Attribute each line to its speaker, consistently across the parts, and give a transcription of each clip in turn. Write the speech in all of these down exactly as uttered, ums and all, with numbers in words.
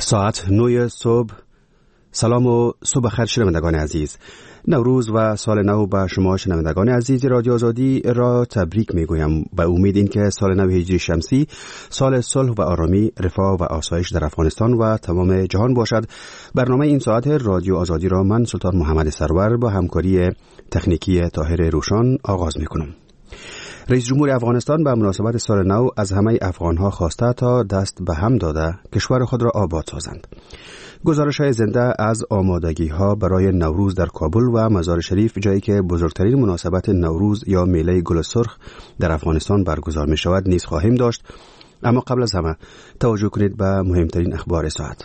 Speaker 1: ساعت نه صبح. سلام و صبح خیر شنوندگان عزیز. نوروز و سال نو به شما شنوندگان عزیز رادیو آزادی را تبریک میگویم به امید اینکه سال نو هجری شمسی سال صلح و آرامی، رفاه و آسایش در افغانستان و تمام جهان باشد. برنامه این ساعت رادیو آزادی را من سلطان محمد سرور با همکاری تکنیکی طاهر روشان آغاز میکنم. رئیس جمهور افغانستان به مناسبت سال نو از همه افغانها خواسته تا دست به هم داده کشور خود را آباد سازند. گزارش‌های زنده از آمادگی‌ها برای نوروز در کابل و مزار شریف، جایی که بزرگترین مناسبت نوروز یا میله گل سرخ در افغانستان برگزار می‌شود، نیز خواهیم داشت. اما قبل از همه توجه کنید به مهمترین اخبار ساعت.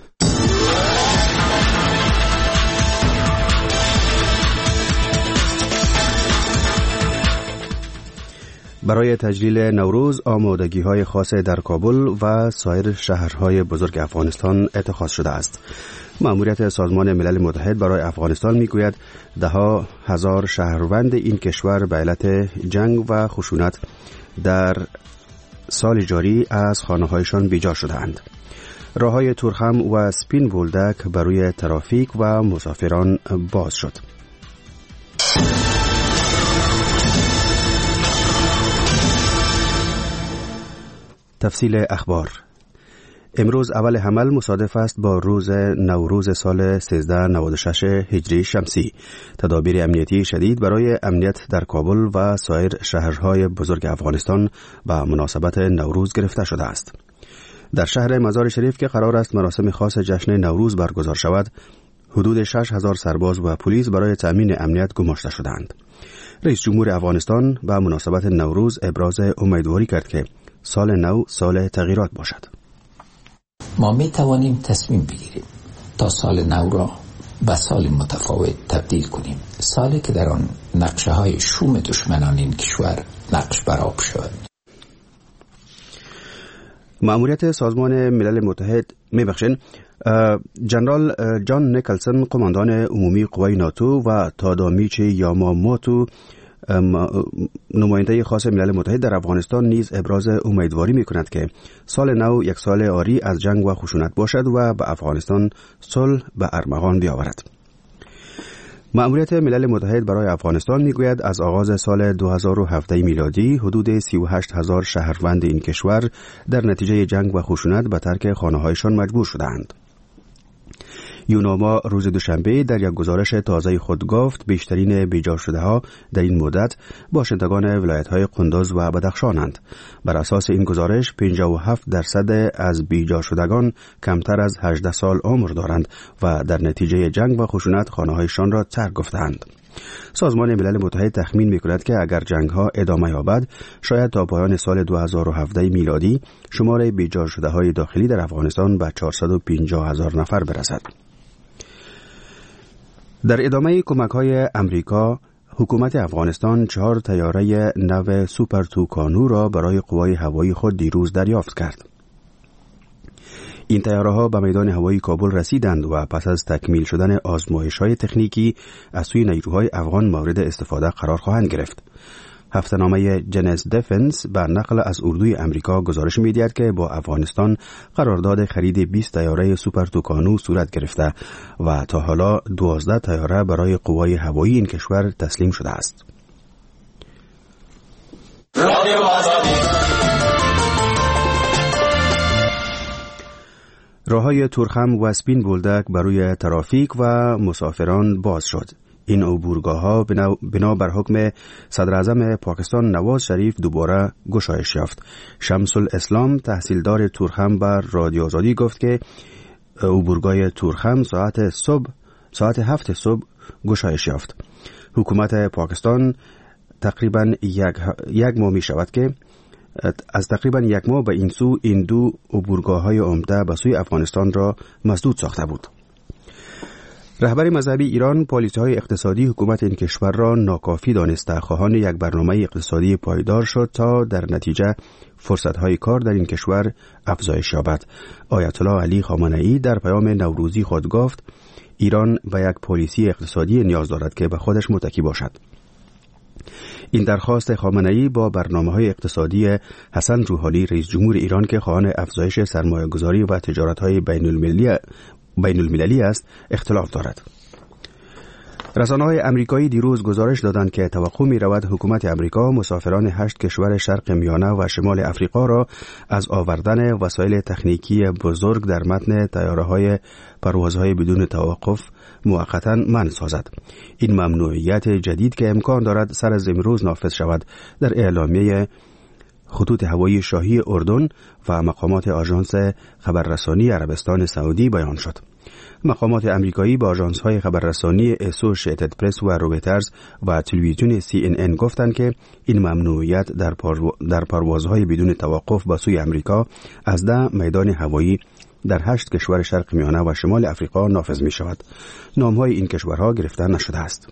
Speaker 1: برای تجلیل نوروز آمادگی‌های خاص در کابل و سایر شهرهای بزرگ افغانستان اتخاذ شده است. مأموریت سازمان ملل متحد برای افغانستان میگوید ده‌ها هزار شهروند این کشور به علت جنگ و خشونت در سال جاری از خانه‌هایشان بیجا شده‌اند. راه‌های تورخم و سپین بولدک برای ترافیک و مسافران باز شد. تفصیل اخبار. امروز اول حمل مصادف است با روز نوروز سال سیزده نود و شش هجری شمسی. تدابیر امنیتی شدید برای امنیت در کابل و سایر شهرهای بزرگ افغانستان به مناسبت نوروز گرفته شده است. در شهر مزار شریف که قرار است مراسم خاص جشن نوروز برگزار شود، حدود شش هزار سرباز و پلیس برای تأمین امنیت گماشته شدند. رئیس جمهور افغانستان به مناسبت نوروز ابراز امیدواری کرد که سال نو سال تغییرات باشد.
Speaker 2: ما می توانیم تصمیم بگیریم تا سال نو را به سال متفاوت تبدیل کنیم، سالی که در آن نقشه های شوم دشمنان این کشور نقش برآب شود.
Speaker 1: مأموریت سازمان ملل متحد میبخشن جنرال جان نیکلسن، قماندان عمومی قوای ناتو، و تادامیچی یاماموتو، نماینده خاص ملل متحد در افغانستان، نیز ابراز امیدواری می‌کند که سال نو یک سال عاری از جنگ و خشونت باشد و به افغانستان صلح به ارمغان بیاورد. مأموریت ملل متحد برای افغانستان میگوید از آغاز سال دو هزار و هفده میلادی حدود سی و هشت هزار شهروند این کشور در نتیجه جنگ و خشونت به ترک خانه‌هایشان مجبور شدند. یوناما روز دوشنبه در یک گزارش تازه خود گفت بیشترین بیجا شده ها در این مدت باشندگان ولایت های قندوز و بدخشانند. بر اساس این گزارش پنجاه و هفت درصد از بیجا شدگان کمتر از هجده سال عمر دارند و در نتیجه جنگ و خشونت خانه هایشان را ترک گفتند. سازمان ملل متحد تخمین می‌کند که اگر جنگ‌ها ادامه یابد، شاید تا پایان سال دو هزار و هفده میلادی شمار بیجا شده‌های داخلی در افغانستان به چهارصد و پنجاه هزار نفر برسد. در ادامه کمک‌های امریکا، حکومت افغانستان چهار طیاره نو سوپر توکانو را برای قوای هوایی خود دیروز دریافت کرد. این طیاره‌ها به میدان هوایی کابل رسیدند و پس از تکمیل شدن آزمایش‌های تکنیکی از سوی نیروهای افغان مورد استفاده قرار خواهند گرفت. هفته‌نامه جنس دفنس به نقل از اردوی امریکا گزارش می‌دهد که با افغانستان قرارداد خرید بیست طیاره سوپر توکانو صورت گرفته و تا حالا دوازده طیاره برای قوای هوایی این کشور تسلیم شده است. راه‌های تورخم و سپین بولدک برای ترافیک و مسافران باز شد. این عبورگاه‌ها بنا بر حکم صدر اعظم پاکستان نواز شریف دوباره گشایش یافت. شمس الاسلام تحصیلدار تورخم بر رادیو آزادی گفت که عبورگاه تورخم ساعت صبح ساعت هفت صبح گشایش یافت. حکومت پاکستان تقریباً یک یک ماه می شود که از تقریباً یک ماه به این سو این دو عبورگاه‌های عمده به سوی افغانستان را مسدود ساخته بود. رهبر مذهبی ایران پالیسی‌های اقتصادی حکومت این کشور را ناکافی دانسته، خواهان یک برنامه اقتصادی پایدار شد تا در نتیجه فرصت‌های کار در این کشور افزایش یابد. آیت الله علی خامنه‌ای در پیام نوروزی خود گفت ایران به یک پالیسی اقتصادی نیاز دارد که به خودش متکی باشد. این درخواست خامنه‌ای با برنامه‌های اقتصادی حسن روحانی رئیس جمهور ایران که خواهان افزایش سرمایه‌گذاری و تجارت‌های بین‌المللی بین‌المللی است اختلاف دارد. رسانه‌های امریکایی دیروز گزارش دادند که توقع می‌رود حکومت امریکا مسافران هشت کشور شرق میانه و شمال افریقا را از آوردن وسایل تکنیکی بزرگ در متن طیاره‌های پروازهای بدون توقف موقتاً منع سازد. این ممنوعیت جدید که امکان دارد سر از امروز نافذ شود در اعلامیه خطوط هوایی شاهی اردن و مقامات آژانس خبررسانی عربستان سعودی بیان شد. مقامات امریکایی با آژانس‌های خبررسانی اسوشییتد پرس و رویترز و تلویزیون سی ان ان گفتند که این ممنوعیت در, پارو... در پروازهای بدون توقف به سوی امریکا از ده میدان هوایی در هشت کشور شرق میانه و شمال افریقا نافذ می شود. نام‌های این کشورها گرفته نشده است.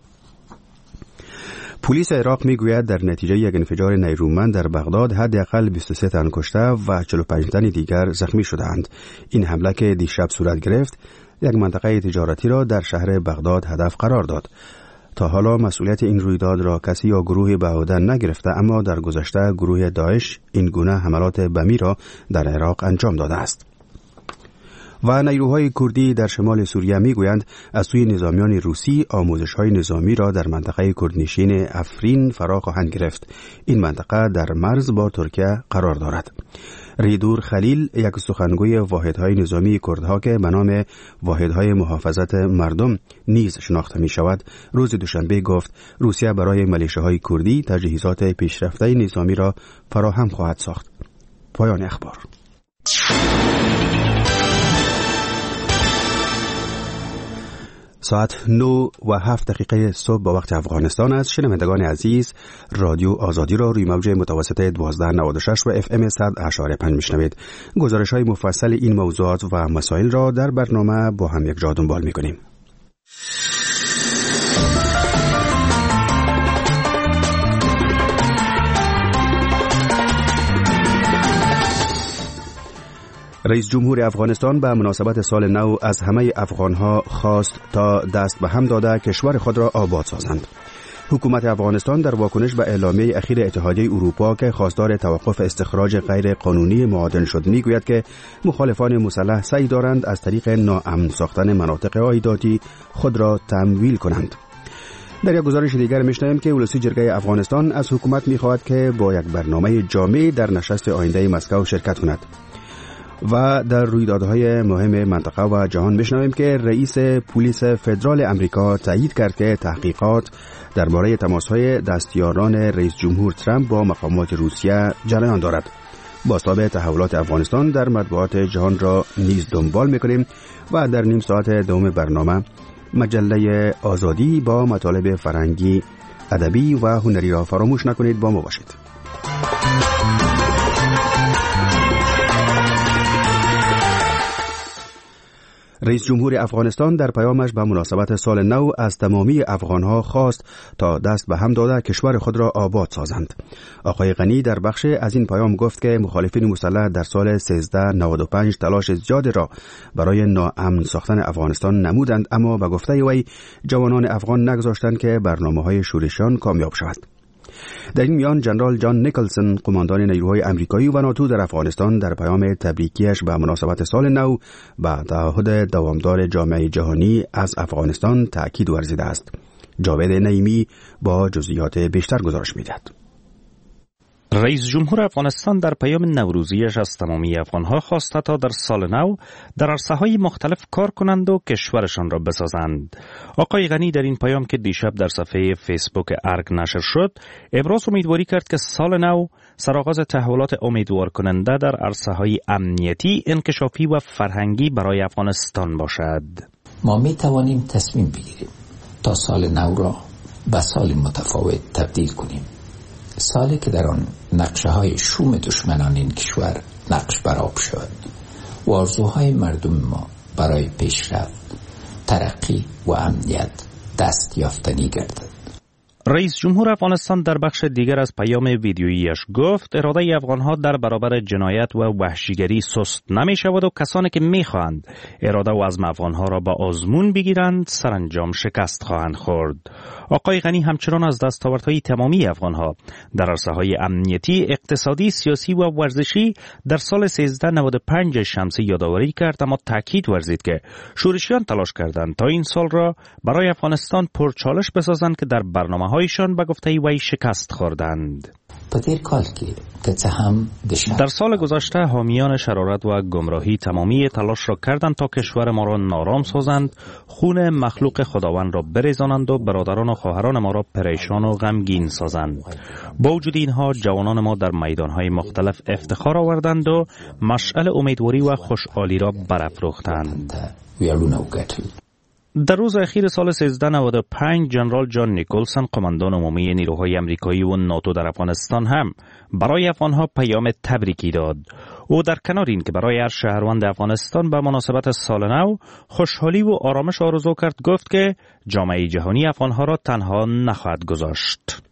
Speaker 1: پلیس عراق میگوید در نتیجه یک انفجار نیرومند در بغداد حداقل بیست و سه تن کشته و چهل و پنج تن دیگر زخمی شدند. این حمله که دیشب صورت گرفت یک منطقه تجارتی را در شهر بغداد هدف قرار داد. تا حالا مسئولیت این رویداد را کسی یا گروهی به عهده نگرفته، اما در گذشته گروه داعش این گونه حملات بمی را در عراق انجام داده است. و نیروهای کردی در شمال سوریه میگویند از سوی نظامیان روسی آموزش‌های نظامی را در منطقه کردنشین افرین فرا خواهند گرفت. این منطقه در مرز با ترکیه قرار دارد. ریدور خلیل، یک سخنگوی واحدهای نظامی کردها که به نام واحدهای محافظت مردم نیز شناخته می شود، روز دوشنبه گفت روسیه برای ملیشه‌های کردی تجهیزات پیشرفته نظامی را فراهم خواهد ساخت. پایان اخبار. ساعت نو و هفت دقیقه صبح با وقت افغانستان است. شنوندگان عزیز، رادیو آزادی را روی موج متوسط دوازده نود و شش و اف ام صد اشاره پنج میشنوید. گزارش های مفصل این موضوعات و مسائل را در برنامه با هم یک جا دنبال میکنیم. رئیس جمهور افغانستان به مناسبت سال نو از همه افغانها خواست تا دست به هم داده کشور خود را آباد سازند. حکومت افغانستان در واکنش به اعلامیه اخیر اتحادیه اروپا که خواستار توقف استخراج غیر قانونی معادن شد میگوید که مخالفان مسلح سعی دارند از طریق ناامن ساختن مناطق عایداتی خود را تمویل کنند. در یک گزارش دیگر میشنویم که ولسی جرگه افغانستان از حکومت میخواهد که با یک برنامه جامع در نشست آینده مسکو شرکت کند. و در رویدادهای مهم منطقه و جهان بشنویم که رئیس پلیس فدرال امریکا تایید کرد که تحقیقات درباره تماس‌های دستیاران رئیس جمهور ترامپ با مقامات روسیه جریان دارد. بازتاب تحولات افغانستان در مطبوعات جهان را نیز دنبال می‌کنیم و در نیم ساعت دوم برنامه مجله آزادی با مطالب فرهنگی، ادبی و هنری را فراموش نکنید. با ما باشید. رئیس جمهور افغانستان در پیامش به مناسبت سال نو از تمامی افغانها خواست تا دست به هم داده کشور خود را آباد سازند. آقای غنی در بخش از این پیام گفت که مخالفین مسلح در سال سیزده نود و پنج تلاش زیادی را برای ناامن ساختن افغانستان نمودند، اما به گفته وی جوانان افغان نگذاشتند که برنامه‌های شورشیان کامیاب شود. در این میان جنرال جان نیکلسون، قماندان نیروهای امریکایی و ناتو در افغانستان، در پیام تبریکیش به مناسبت سال نو به تعهد دوامدار جامعه جهانی از افغانستان تأکید ورزیده است. جاوید نعیمی با جزئیات بیشتر گزارش می‌دهد.
Speaker 3: رئیس جمهور افغانستان در پیام نوروزیش از تمامی افغانها خواست تا در سال نو در عرصه‌های مختلف کار کنند و کشورشان را بسازند. آقای غنی در این پیام که دیشب در صفحه فیسبوک ارگ نشر شد، ابراز امیدواری کرد که سال نو سرآغاز تحولات امیدوار کننده در عرصه‌های امنیتی، انکشافی و فرهنگی برای افغانستان باشد.
Speaker 2: ما می توانیم تصمیم بگیریم تا سال نو را به سال متفاوت تبدیل کنیم. سالی که در آن نقشه های شوم دشمنان این کشور نقش برآب شد و آرزوهای مردم ما برای پیشرفت، ترقی و امنیت دست یافتنی گردد.
Speaker 3: رئیس جمهور افغانستان در بخش دیگر از پیام ویدیوییش گفت اراده افغانها در برابر جنایت و وحشیگری سست نمی شود و کسانی که می خواهند اراده و عزم افغانها را با آزمون بگیرند سرانجام شکست خواهند خورد. آقای غنی همچنان از دستاوردهای تمامی افغانها در عرصه‌های امنیتی، اقتصادی، سیاسی و ورزشی در سال سیزده نود و پنج شمسی یادآوری کرد، اما تاکید ورزید که شورشیان تلاش کردند تا این سال را برای افغانستان پرچالش بسازند که در برنامه هایشان به گفته وی شکست خوردند. در سال گذشته حامیان شرارت و گمراهی تمامی تلاش را کردند تا کشور ما را نارام سازند، خون مخلوق خداوند را بریزانند و برادران و خواهران ما را پریشان و غمگین سازند. با وجود اینها جوانان ما در میدانهای مختلف افتخار آوردند و مشعل امیدواری و خوشحالی را برافروختند. در روز اخیر سال سیزده نود و پنج جنرال جان نیکلسن قماندان عمومی نیروهای امریکایی و ناتو در افغانستان هم برای افغانها پیام تبریکی داد. او در کنار این که برای هر شهروند افغانستان به مناسبت سال نو خوشحالی و آرامش آرزو کرد، گفت که جامعه جهانی افغانها را تنها نخواهد گذاشت.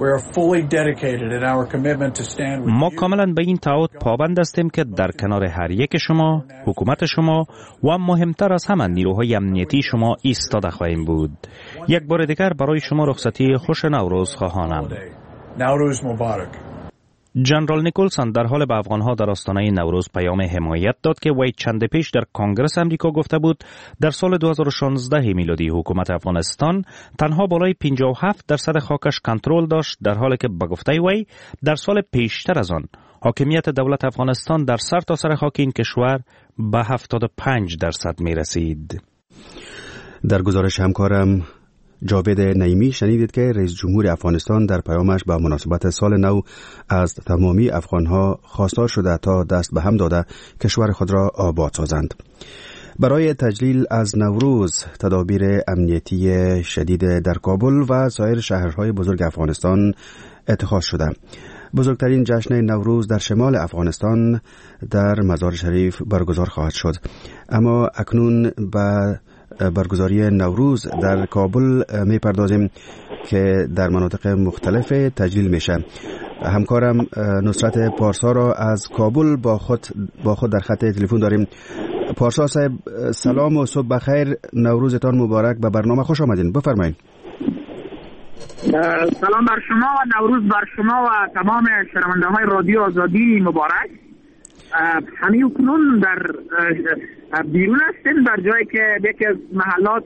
Speaker 3: ما کاملا به این تعهد پابند هستیم که در کنار هر یک شما، حکومت شما و مهمتر از همه نیروهای امنیتی شما ایستاده خواهیم بود. یک بار دیگر برای شما رخصتی خوش نوروز خواهانم.
Speaker 4: نوروز مبارک.
Speaker 3: جنرال نیکلسن در حال به افغانها در آستانه نوروز پیام حمایت داد که وی چند پیش در کنگره امریکا گفته بود در سال دو هزار و شانزده میلادی حکومت افغانستان تنها بالای پنجاه و هفت درصد خاکش کنترل داشت، در حالی که به گفته وی در سال پیشتر از آن حاکمیت دولت افغانستان در سر تا سر خاک این کشور به هفتاد و پنج درصد می رسید.
Speaker 1: در گزارش همکارم جاوید نعیمی شنیدید که رئیس جمهور افغانستان در پیامش به مناسبت سال نو از تمامی افغانها خواستار شده تا دست به هم داده کشور خود را آباد سازند. برای تجلیل از نوروز تدابیر امنیتی شدید در کابل و سایر شهرهای بزرگ افغانستان اتخاذ شده. بزرگترین جشن نوروز در شمال افغانستان در مزار شریف برگزار خواهد شد، اما اکنون به برگزاری نوروز در کابل می پردازیم که در مناطق مختلف تجلیل میشه. همکارم نصرت پارسا را از کابل با خود با خود در خط تلفن داریم. پارسا صاحب سلام و صبح بخیر، نوروزتان مبارک، به برنامه خوش آمدین، بفرمایید.
Speaker 5: سلام بر شما و نوروز بر شما و تمام شنونده های رادیو آزادی مبارک. همین کنون در بیرون هستیم در جایی که یکی از محلات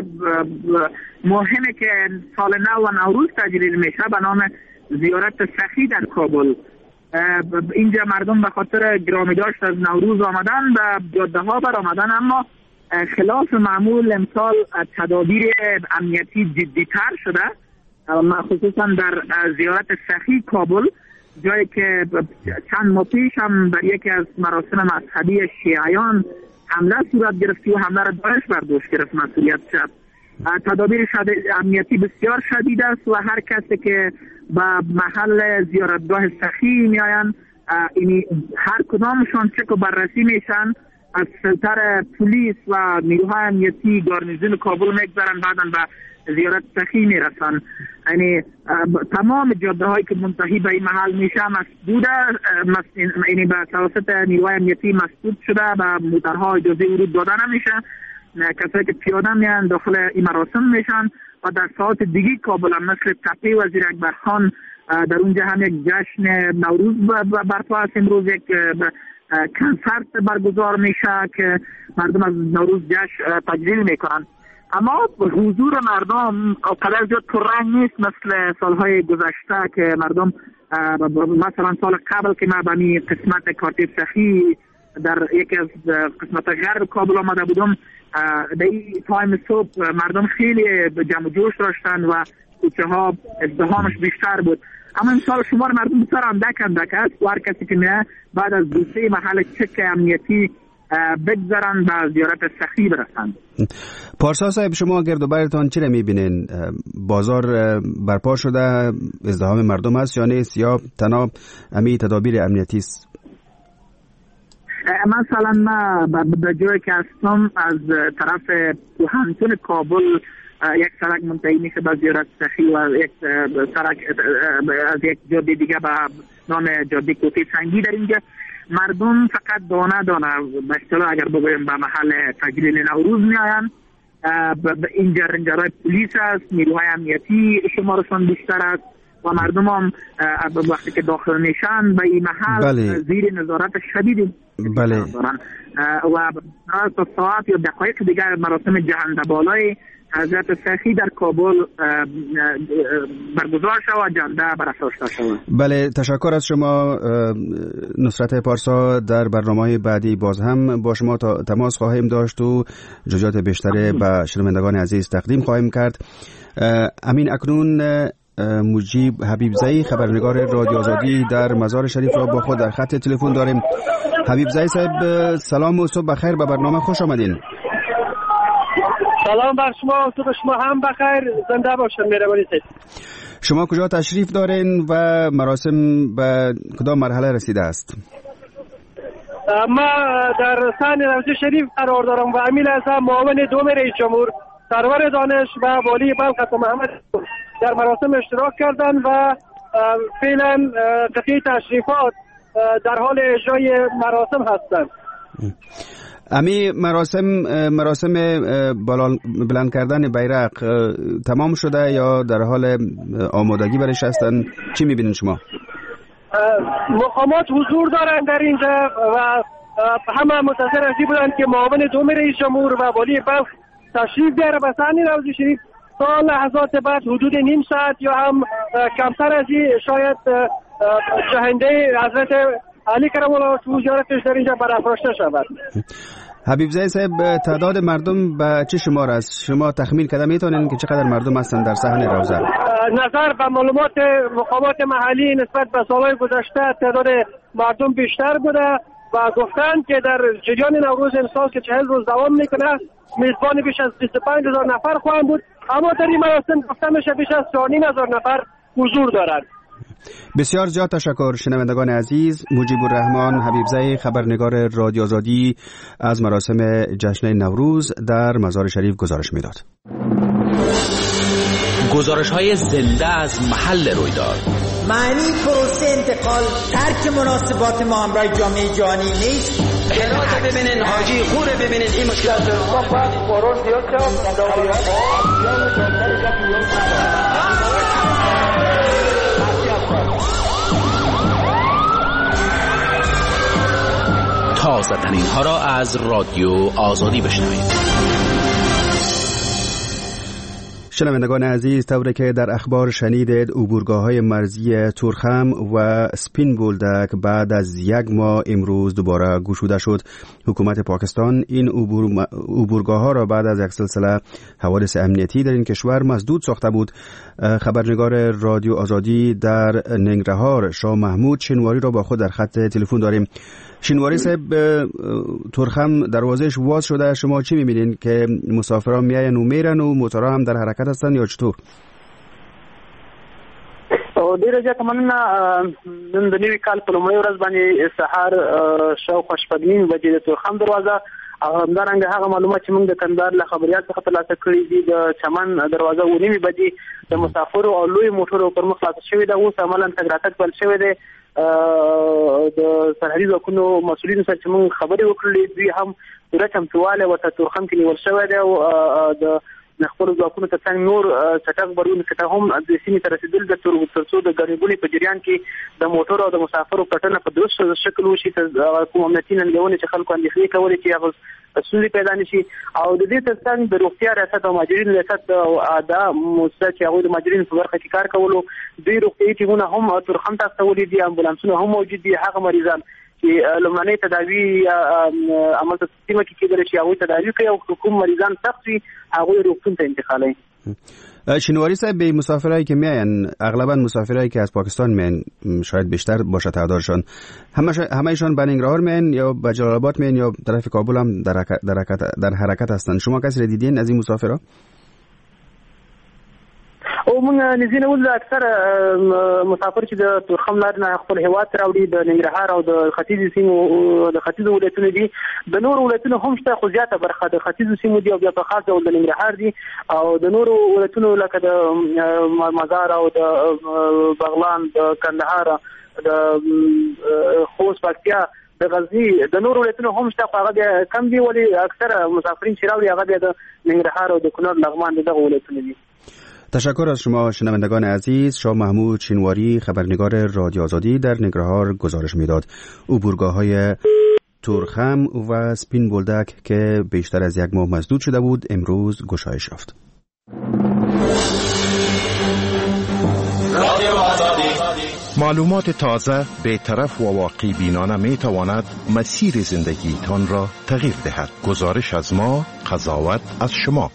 Speaker 5: مهمی که سال نو و نوروز تجلیل میشه به نام زیارت سخی در کابل. اینجا مردم به خاطر گرامی داشت از نوروز آمدن و جاده ها بر آمدن، اما خلاف معمول امسال تدابیر امنیتی جدی تر شده، خصوصا در زیارت سخی کابل، جایی که چند ماه پیش هم در یکی از مراسم مذهبی شیعیان حمله صورت گرفت و حمله را داعش بر دوش گرفت مسئولیت شد. تدابیر امنیتی بسیار شدید است و هر کسی که به محل زیارتگاه سخی می آیند هر کدامشان چک و بررسی میشن، از فیلتر پلیس و نیروهای امنیتی گارنیزون کابل میگذارن، بعداً به زیارت سخی میرسن. یعنی تمام جاده هایی که منتهی به این محل میشه مسدوده، یعنی به توسط نیروهای امنیتی مسدود شده و موترها اجازه ورود داده نمیشه. کسایی که پیاده میان داخل این مراسم میشن و در ساعت دیگه کابل هم مثل تپه وزیر اکبر خان در اونجا هم یک جشن نوروز برپا است. امروز یک کنسرت برگزار میشه که مردم از نوروز جشن تجلیل میکنن، اما حضور مردم قدر زیاد پررنگ نیست مثل سالهای گذشته که مردم مثلا سال قبل که ما به قسمت کارتیب سخی در یکی از قسمت غرب کابل آمده بودم، در این تایم صبح مردم خیلی جمع جوش داشتن و کوچه ها ازدحامش بیشتر بود. اما این سال شمار مردم بسیار اندک اندک است و هر کسی که میه بعد از دو سه محل چک امنیتی بگذارن به زیارت سخی برسن.
Speaker 1: پارسا صاحب، شما گرد و برتان چی را میبینین؟ بازار برپا شده، ازدحام مردم است یا نیست، یا تنها همین تدابیر امنیتی است؟
Speaker 5: مثلا ما به جایی که هستم از طرف کهنتون کابل یک سرک منتهی میشه به زیارت سخی و یک سرک از یک جاده دیگه به نام جاده کوته سنگی در اینجا مردم فقط دانه دانه به اصطلاح اگر بگویم به محل تجلیل نوروز میآیند. اینجا رنجرهای پلیس است، نیروهای امنیتی شمارشان بیشتر است و مردم هم وقتی که داخل میشن به این محل بله. زیر نظارت شدید
Speaker 1: بله.
Speaker 5: دارن و تا ساعت یا دقایق دیگر مراسم جهنده بالای حضرت سخی در کابل برگزار شد و جنده برافراشته شد.
Speaker 1: بله، تشکر از شما نصرت پارسا. در برنامه بعدی باز هم با شما تماس خواهیم داشت و جزئیات بیشتری به شنوندگان عزیز تقدیم خواهیم کرد. امین اکنون مجیب حبیبزئی خبرنگار رادیو آزادی در مزار شریف را با خود در خط تلفن داریم. حبیبزئی صاحب سلام و صبح بخیر، به برنامه خوش آمدین.
Speaker 6: سلام بر شما، صبح شما هم بخیر، زنده باشین. مهربانی کنید.
Speaker 1: شما کجا تشریف دارین و مراسم به کدام مرحله رسیده است؟
Speaker 6: ما در صحن روضه شریف قرار دارم و امین اعظم معاون دوم رئیس جمهور سرور دانش و والی بلخ حضرت محمد در مراسم اشتراک کردند و فعلا قطعه تشریفات در حال اجرای مراسم هستند.
Speaker 1: امی مراسم مراسم بلند کردن بیرق تمام شده یا در حال آمادگی برش هستند؟ چی میبینید شما؟
Speaker 6: مقامات حضور دارند در اینجا و همه منتظر از این بودند که معاون دوم رئیس جمهور و والی بلخ تشریف بیاره به صحن روضه شریف. تا لحظات بعد حدود نیم ساعت یا هم کمتر از این شاید جهنده حضرت علی کرم الله وجهه زیارتش در اینجا برافراشته شود.
Speaker 1: حبیبزئی صاحب، تعداد مردم به چه شمار است؟ شما تخمین کرده میتونین که چقدر مردم هستند در صحن روضه؟
Speaker 6: نظر به معلومات مقامات محلی نسبت به سالهای گذشته تعداد مردم بیشتر بوده و گفتند که در جریان نوروز امسال که چهل روز دوام میکنه میزبان بیش از بیست و پنج هزار نفر خواهند بود، اما در این مراسم گفته میشه بیش از چهار و نیم هزار نفر حضور دارند.
Speaker 1: بسیار زیاد تشکر. شنوندگان عزیز، مجیب الرحمن حبیبزئی خبرنگار رادیو آزادی از مراسم جشن نوروز در مزار شریف گزارش میداد.
Speaker 7: گزارش‌های زنده از محل رویداد.
Speaker 8: معنی پروسه انتقال ترک مناسبات ما همراه جامعه جهانی نیست.
Speaker 9: جنات ببینین، حاجی خور ببینین، این مشکلات رو باید قرار زیاد
Speaker 7: تازه ترین ها را از رادیو آزادی بشنوید.
Speaker 1: شنوندگان عزیز، طوری که در اخبار شنیدید، عبورگاه‌های مرزی تورخم و سپین بولدک بعد از یک ماه امروز دوباره گشوده شد. حکومت پاکستان این عبور عبورگاه‌ها را بعد از یک سلسله حوادث امنیتی در این کشور مسدود ساخته بود. خبرنگار رادیو آزادی در ننگرهار شاه محمود شینواری را با خود در خط تلفن داریم. شینواری صاحب، تورخم دروازهش واز شده، شما چی می‌بینید که مسافران میاین و میرن و موتورها هم در حرکت هستن یا چطور؟
Speaker 5: ډیره زیاته مننه. نن د نوي کال په لومړۍ ورځ باندې سهار شاوخوا شپږ نیم بجې د تورخم دروازه او همدارنګه هغه معلومات چې موږ د کندهار له خبريال څخه ترلاسه کړي دي، د چمن دروازه اوه نیمې بجې د مسافرو او لوی موټرو پر مخ خلاصه شوې ده. اوس عملاً تګ راتګ پیل شوی دی. د سرحدي ځواکونو مسؤلینو سره چې موږ خبرې وکړلې، دوی هم پوره چمتووالی ورته تورخم کې نیول شوی دی او د خپلو ځواکونو تر څنګ نور چټک غبرګون کته هم د سیمې ته رسېدل د تر څو د ګڼې په جریان کې د موټرو او د مسافرو پټنه په درست شکل وشي. کوم امنیتي ننګونې چې خلکو اندېښنې کولې چې هغه ستونزې پیدا نشي او د دې تر څنګ د روغتیا ریاست او ماجرینو ریاست دا موسسه چې هغوی د ماجرینو په برخه کې کار کولو، دوی روغتیایي ټیمونه هم تورخم ته استولي دي، امبولانسونه هم موجود دي. هغه مریضان چې لومړنۍ تداوي عملته سیمه کې کېدلی شي هغوی تداوي کوي او کوم مریضان سخت وي هغوی روغتون ته انتقالوي.
Speaker 1: شینواری صاحب، به مسافرایی که میاین، اغلبا مسافرایی که از پاکستان میاین، شاید بیشتر باشه تعدادشون، همش همه‌شون به ننگرهار میاین یا به جلال آباد میاین یا طرف کابل هم در حرکت در حرکت, در حرکت هستن؟ شما کسی را دیدین از این مسافرا؟
Speaker 6: او موږ نزینه ول اکثر مسافر چې د تورخم لار نه خپل هیواد راوړي د ننګرهار او د ختیځ سیمو د ختیځ ولایتونو دي د نور ولایتونو هم شته خو زیاته برخه د ختیځ سیمو دي او بیا په خاص ډول د ننګرهار دي او د نور ولایتونو لکه د مزار او د بغلان د کندهار د خوست پکتیا د غزنی د نور ولایتونو هم شته خو هغه کم دي ولی اکثر مسافرین چې راوړي هغه د ننګرهار او د کونړ لغمان دغه ولایتونه دي.
Speaker 1: تشکر از شما شنوندگان عزیز. شاه محمود چینواری خبرنگار رادیو آزادی در ننگرهار گزارش میداد. عبورگاه‌های تورخم و سپین بولدک که بیشتر از یک ماه مسدود شده بود امروز گشایش یافت.
Speaker 10: معلومات تازه، بی‌طرف و واقعی بینانه می تواند مسیر زندگی تان را تغییر دهد. گزارش از ما، قضاوت از شما.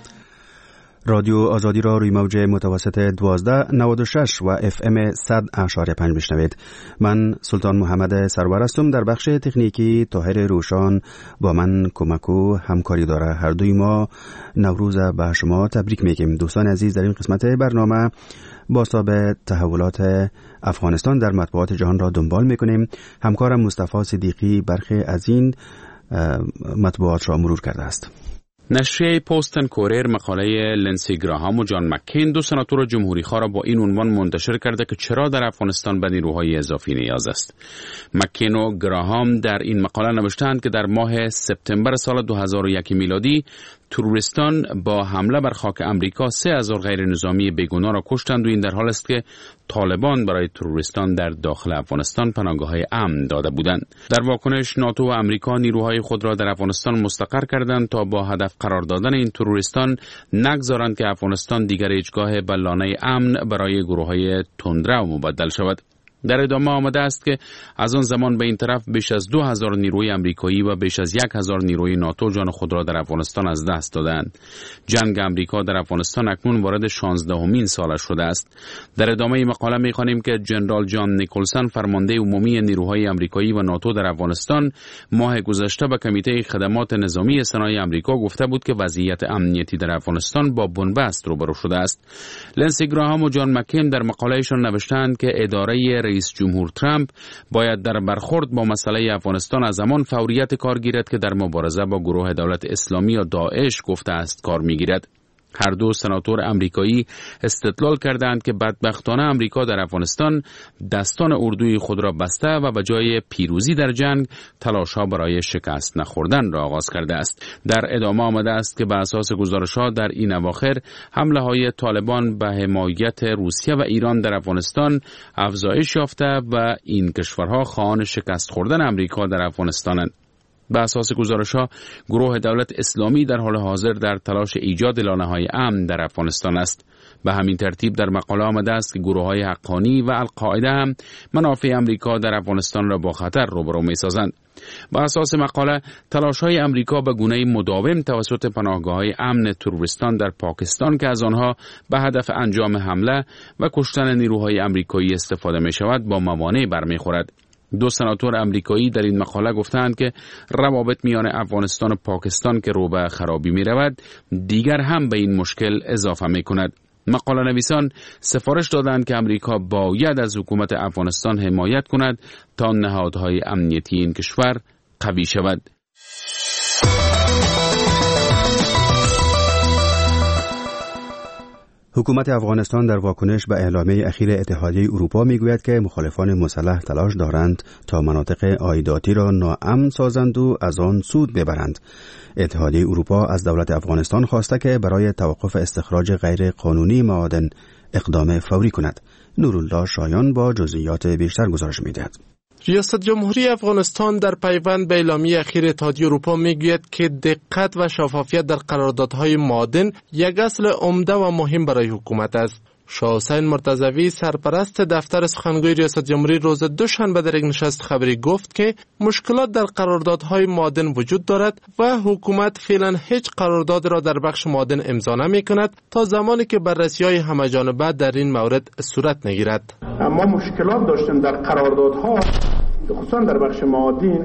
Speaker 1: رادیو آزادی را روی موج متوسط دوازده نود و شش و اف ام صد اشاره پنج بشنوید. من سلطان محمد سرور هستم. در بخش تکنیکی طاهر روشان با من کمک و همکاری داره. هر دوی ما نوروز به شما تبریک میگیم. دوستان عزیز، در این قسمت برنامه بازتاب تحولات افغانستان در مطبوعات جهان را دنبال میکنیم. همکارم مصطفی صدیقی برخی از این مطبوعات را مرور کرده است.
Speaker 11: نشریه پوستن کوریر مقاله لنسی گراهام و جان مکین، دو سناتور جمهوری خواه را با این عنوان منتشر کرده که چرا در افغانستان به نیروهای اضافی نیاز است. مکین و گراهام در این مقاله نوشتند که در ماه سپتامبر سال دو هزار و یک میلادی تروریستان با حمله بر خاک امریکا سه هزار غیر نظامی بیگناه را کشتند و این در حال است که طالبان برای تروریستان در داخل افغانستان پناهگاه‌های امن داده بودند. در واکنش ناتو و امریکا نیروهای خود را در افغانستان مستقر کردند تا با هدف قرار دادن این تروریستان نگذارند که افغانستان دیگر هیچگاه به لانه امن برای گروه‌های تندرو مبدل شود. در ادامه آمده است که از آن زمان به این طرف بیش از دو هزار نیروی امریکایی و بیش از یک هزار نیروی ناتو جان خود را در افغانستان از دست دادند. جنگ امریکا در افغانستان اکنون وارد شانزدهمین سالش شده است. در ادامه مقاله می‌خوانیم که جنرال جان نیکلسن فرمانده عمومی نیروهای امریکایی و ناتو در افغانستان ماه گذشته به کمیته خدمات نظامی سنای امریکا گفته بود که وضعیت امنیتی در افغانستان با بنبست روبرو شده است. لنسی گراهام و جان مکین در مقالهشان نوشتند که اداره رئیس جمهور ترامپ باید در برخورد با مسئله افغانستان از همان فوریت کار گیرد که در مبارزه با گروه دولت اسلامی یا داعش گفته است کار میگیرد. هر دو سناتور امریکایی استدلال کردند که بدبختانه امریکا در افغانستان دستان اردوی خود را بسته و به جای پیروزی در جنگ تلاش‌ها برای شکست نخوردن را آغاز کرده است. در ادامه آمده است که به اساس گزارش‌ها در این اواخر حمله‌های طالبان به حمایت روسیه و ایران در افغانستان افزایش یافته و این کشورها خواهان شکست خوردن امریکا در افغانستانند. به اساس گزارش‌ها گروه دولت اسلامی در حال حاضر در تلاش ایجاد لانه‌های امن در افغانستان است. به همین ترتیب در مقاله آمده است که گروه‌های حقانی و القاعده هم منافع امریکا در افغانستان را با خطر روبرو می‌سازند. به اساس مقاله تلاش‌های امریکا به گونه‌ای مداوم توسط پناهگاه‌های امن تروریستان در پاکستان که از آنها به هدف انجام حمله و کشتن نیروهای امریکایی استفاده می‌شود با موانع برمی‌خورد. دو سناتور امریکایی در این مقاله گفتند که روابط میان افغانستان و پاکستان که رو به خرابی می رود دیگر هم به این مشکل اضافه می کند. مقاله نویسان سفارش دادند که امریکا باید از حکومت افغانستان حمایت کند تا نهادهای امنیتی این کشور قوی شود.
Speaker 1: حکومت افغانستان در واکنش به اعلامیه اخیر اتحادیه اروپا میگوید که مخالفان مسلح تلاش دارند تا مناطق عایداتی را ناامن سازند و از آن سود ببرند. اتحادیه اروپا از دولت افغانستان خواسته که برای توقف استخراج غیر قانونی معادن اقدام فوری کند. نورالله شایان با جزئیات بیشتر گزارش می‌دهد.
Speaker 12: ریاست جمهوری افغانستان در پیوند به اعلامیه اخیر اتحادیه اروپا میگوید که دقت و شفافیت در قراردادهای معادن یک اصل عمده و مهم برای حکومت است. شاه حسین مرتضوی سرپرست دفتر سخنگوی ریاست جمهوری روز دوشنبه در یک نشست خبری گفت که مشکلات در قراردادهای معادن وجود دارد و حکومت فعلا هیچ قرارداد را در بخش معادن امضا نمی کند تا زمانی که بررسی‌های همه‌جانبه در این مورد صورت نگیرد.
Speaker 13: اما مشکلات داشتیم در قراردادها، خصوصا در بخش معادن،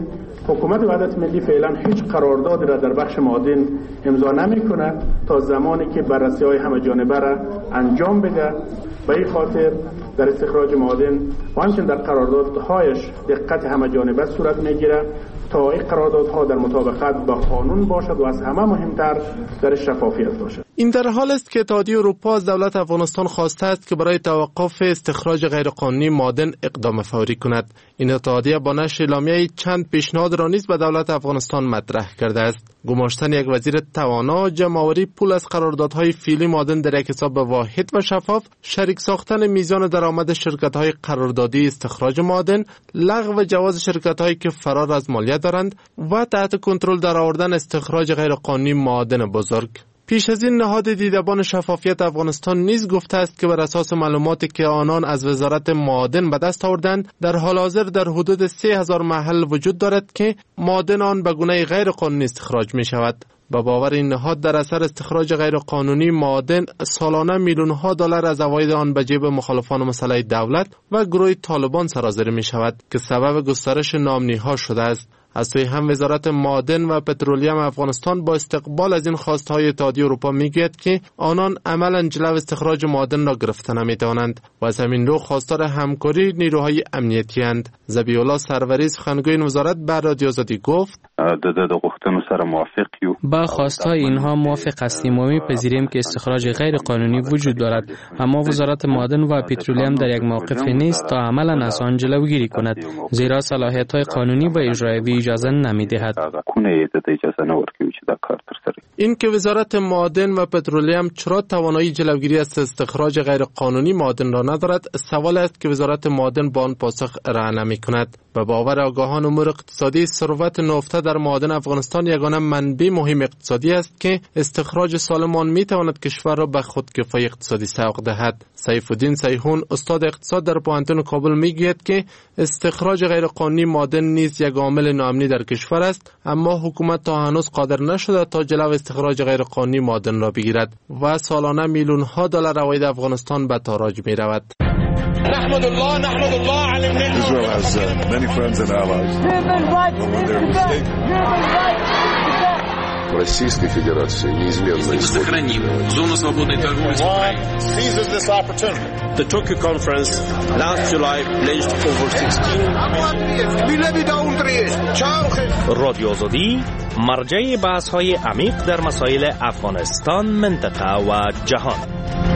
Speaker 13: حکومت وحدت ملی فعلا هیچ قراردادی را در بخش معادن امضا نمیکنه تا زمانی که بررسی‌های همه جانبه را انجام بده. به این خاطر در استخراج معادن و همچنین در قراردادهایش دقت همه جانبه صورت میگیره تا این قراردادها در مطابقت با قانون باشد و از همه مهمتر در شفافیت باشد.
Speaker 12: این در حال است که اتحادیه اروپا از دولت افغانستان خواسته است که برای توقف استخراج غیرقانونی معادن اقدام فوری کند. این اتحادیه با نشر اعلامیه چند پیشنهاد را نیز به دولت افغانستان مطرح کرده است. گماشتن یک وزیر توانا، جمع‌آوری پول از قراردادهای فعلی معادن در یک حساب واحد و شفاف، شریک ساختن میزان درآمد شرکت‌های قراردادی استخراج معادن، لغو جواز شرکت‌هایی که فرار از مالیه دارند و تحت کنترل درآوردن استخراج غیرقانونی معادن بزرگ. پیش از این نهاد دیدبان شفافیت افغانستان نیز گفته است که بر اساس معلوماتی که آنان از وزارت معادن به دست آوردند در حال حاضر در حدود سه هزار محل وجود دارد که معادن آن به گونه غیر قانونی استخراج می شود. با باور این نهاد در اثر استخراج غیرقانونی معادن سالانه میلیون ها دلار از عواید آن به جیب مخالفان مسئله دولت و گروه طالبان سرازیر می شود که سبب گسترش ناامنی ها شده است. از سوی هم وزارت معادن و پترولیم افغانستان با استقبال از این خواستهای اتحادیه اروپا میگوید که آنان عملا جلو استخراج معادن را گرفته نمیتوانند و از همین رو خواستار همکاری نیروهای امنیتی اند. ذبیح الله سروری سخنگوی این وزارت بر رادیو آزادی گفت:
Speaker 14: د غوښتنو سره موافق یو.
Speaker 15: با خواستهای اینها موافق هستیم و می‌پذیریم که استخراج غیر قانونی وجود دارد، اما وزارت معادن و پترولیم در یک موقف نیست تا عملا از آن جلوگیری کند، زیرا صلاحیت‌های قانونی و اجرایی اجازه نمی‌دهد.
Speaker 12: این که وزارت معادن و پترولیم چرا توانایی جلوگیری از استخراج غیر قانونی معادن را ندارد، سوال است که وزارت معادن با آن پاسخ ارائه نمی‌کند. به باور آگاهان امور اقتصادی، ثروت نهفته در معادن افغانستان یگانه منبع مهم اقتصادی است که استخراج سالم آن می‌تواند کشور را به خودکفایی اقتصادی سوق دهد. سیف الدین سیحون، استاد اقتصاد در پوهنتون کابل میگوید که استخراج غیرقانونی معادن نیز یک عامل ناامنی در کشور است، اما حکومت تا هنوز قادر نشده تا جلو استخراج غیرقانونی معادن را بگیرد و سالانه میلیون ها دلار عواید افغانستان به تاراج می‌رود.
Speaker 16: نحمد الله نحمد الله على النعمة. Israel has uh, many friends and allies.
Speaker 17: Российской Федерации неизменно
Speaker 7: сохраним зону свободной торговли с Украиной.
Speaker 16: Seizes this opportunity.
Speaker 18: The Tokyo conference last July pledged over sixteen.
Speaker 3: رادیو آزادی مرجع بحث‌های عمیق در مسائل افغانستان، منطقه و جهان.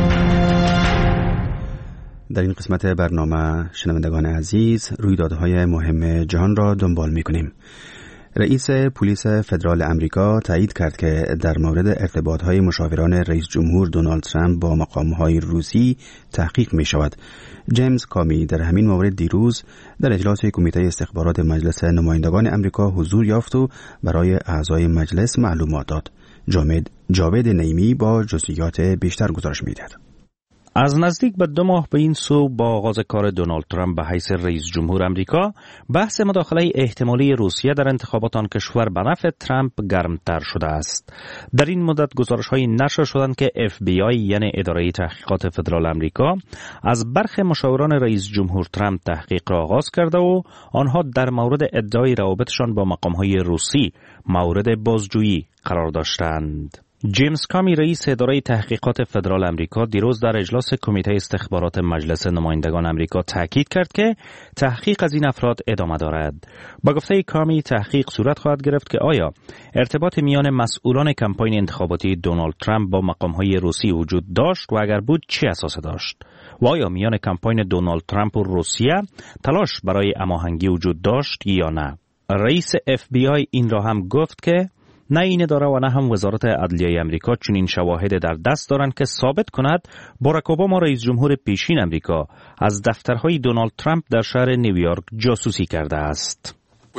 Speaker 1: در این قسمت برنامه شنوندگان عزیز رویدادهای مهم جهان را دنبال می‌کنیم. رئیس پلیس فدرال امریکا تایید کرد که در مورد ارتباط‌های مشاوران رئیس جمهور دونالد ترامپ با مقام‌های روسی تحقیق می‌شود. جیمز کامی در همین مورد دیروز در اجلاس کمیته استخبارات مجلس نمایندگان امریکا حضور یافت و برای اعضای مجلس معلومات داد. جاوید نعیمی با جزئیات بیشتر گزارش می‌دهد.
Speaker 3: از نزدیک به دو ماه به این سو با آغاز کار دونالد ترامپ به حیث رئیس جمهور امریکا، بحث مداخله احتمالی روسیه در انتخابات آن کشور به نفع ترامپ گرمتر شده است. در این مدت گزارش‌هایی نشر شدند که اف بی آی یعنی اداره تحقیقات فدرال امریکا از برخی مشاوران رئیس جمهور ترامپ تحقیق را آغاز کرده و آنها در مورد ادعای روابطشان با مقام‌های روسی مورد بازجویی قرار داشتند. جیمز کامی رئیس اداره تحقیقات فدرال امریکا دیروز در اجلاس کمیته استخبارات مجلس نمایندگان امریکا تاکید کرد که تحقیق از این افراد ادامه دارد. با گفته کامی تحقیق صورت خواهد گرفت که آیا ارتباط میان مسئولان کمپاین انتخاباتی دونالد ترامپ با مقام‌های روسی وجود داشت و اگر بود چه اساسی داشت و آیا میان کمپاین دونالد ترامپ و روسیه تلاش برای هماهنگی وجود داشت یا نه. رئیس اف بی آی این را هم گفت که نه این اداره و نه هم وزارت عدلیه امریکا چنین شواهد در دست دارند که ثابت کند باراک اوباما رئیس جمهور پیشین امریکا از دفترهای دونالد ترامپ در شهر نیویورک جاسوسی کرده است.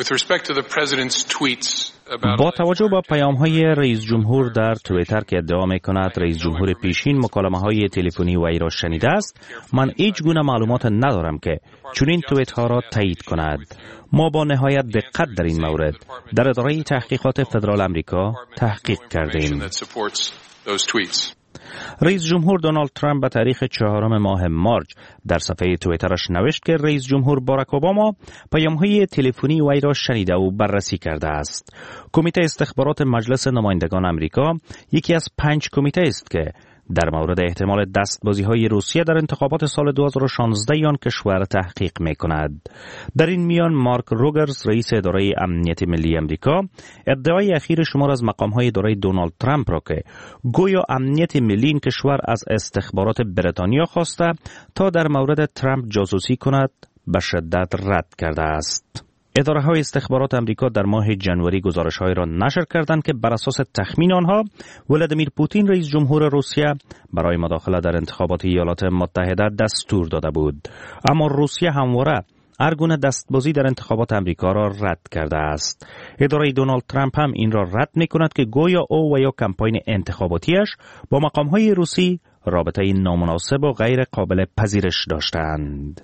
Speaker 3: با توجه به پیام‌های رئیس جمهور در توییتر که ادعا می‌کند رئیس جمهور پیشین مکالمه‌های تلفنی وی را شنیده است، من هیچ گونه معلومات ندارم که چنین توییت‌ها را تایید کند. ما با نهایت دقت در این مورد در اداره تحقیقات فدرال امریکا تحقیق کردیم. رئیس جمهور دونالد ترامپ به تاریخ چهارم ماه مارچ در صفحه توییترش نوشت که رئیس جمهور باراک اوباما پیام‌های تلفنی وی را شنیده و بررسی کرده است. کمیته استخبارات مجلس نمایندگان آمریکا یکی از پنج کمیته است که در مورد احتمال دستبازی‌های روسیه در انتخابات سال دو هزار و شانزده آن کشور تحقیق می‌کند. در این میان مارک روگرز رئیس اداره امنیت ملی آمریکا ادعای اخیر شمار از مقام‌های اداره دونالد ترامپ را که گویا امنیت ملی این کشور از استخبارات بریتانیا خواسته تا در مورد ترامپ جاسوسی کند به شدت رد کرده است. اداره های استخبارات آمریکا در ماه جنوری گزارش های را نشر کردند که بر اساس تخمین آنها ولادیمیر پوتین رئیس جمهور روسیه برای مداخله در انتخابات ایالات متحده دستور داده بود، اما روسیه همواره هر گونه دستبازی در انتخابات آمریکا را رد کرده است. اداره دونالد ترامپ هم این را رد می کند که گویا او و یا کمپاین انتخاباتیش با مقام های روسی رابطه نامناسب و غیر قابل پذیرش داشتند.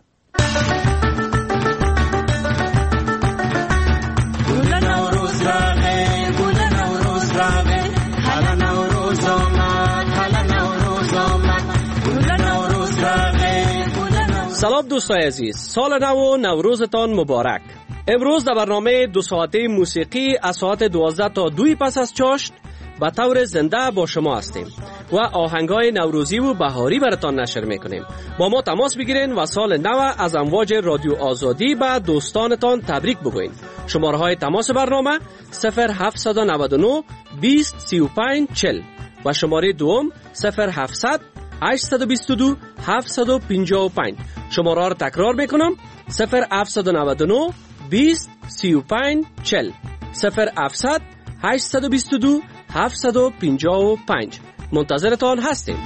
Speaker 19: سلام دوستای عزیز، سال نو و نوروزتان مبارک. امروز در برنامه دو ساعته موسیقی از ساعت دوازده تا دوی پس از چاشت به طور زنده با شما هستیم و آهنگای نوروزی و بهاری براتان نشر میکنیم. با ما تماس بگیرین و سال نو از امواج رادیو آزادی به دوستانتان تبریک بگوین. شماره های تماس برنامه صفر هفت نه نه بیست سی و پنج چهل و شماره دوم صفر هفتصد هشتصد و بیست و دو هفتصد و پنجاه و پنج. شماره را تکرار میکنم صفر هفت نه نه بیست سی و پنج چهل صفر هفتصد هشتصد و بیست و دو هفتصد و پنجاه و پنج. منتظرتان هستیم.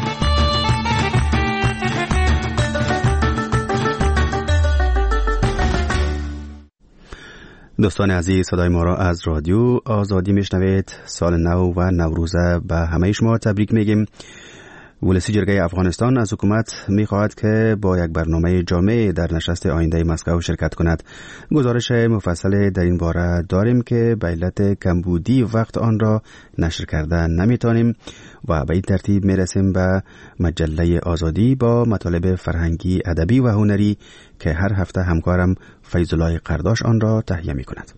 Speaker 1: دوستان عزیز، صدای ما را از رادیو آزادی میشنوید. سال نو و نوروزه به همه شما تبریک میگیم. ولسی جرگه افغانستان از حکومت می‌خواهد که با یک برنامه جامع در نشست آینده مسکو شرکت کند. گزارش مفصل در این باره داریم که به علت کمبودی وقت آن را نشر کردن نمیتونیم و به این ترتیب میرسیم به مجله آزادی با مطالب فرهنگی، ادبی و هنری که هر هفته همکارم فیض الله قرداش آن را تهیه می‌کند.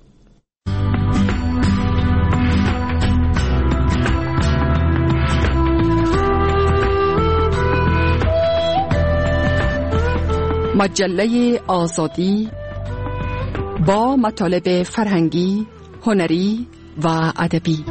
Speaker 20: مجله آزادی با مطالب فرهنگی، هنری و ادبی.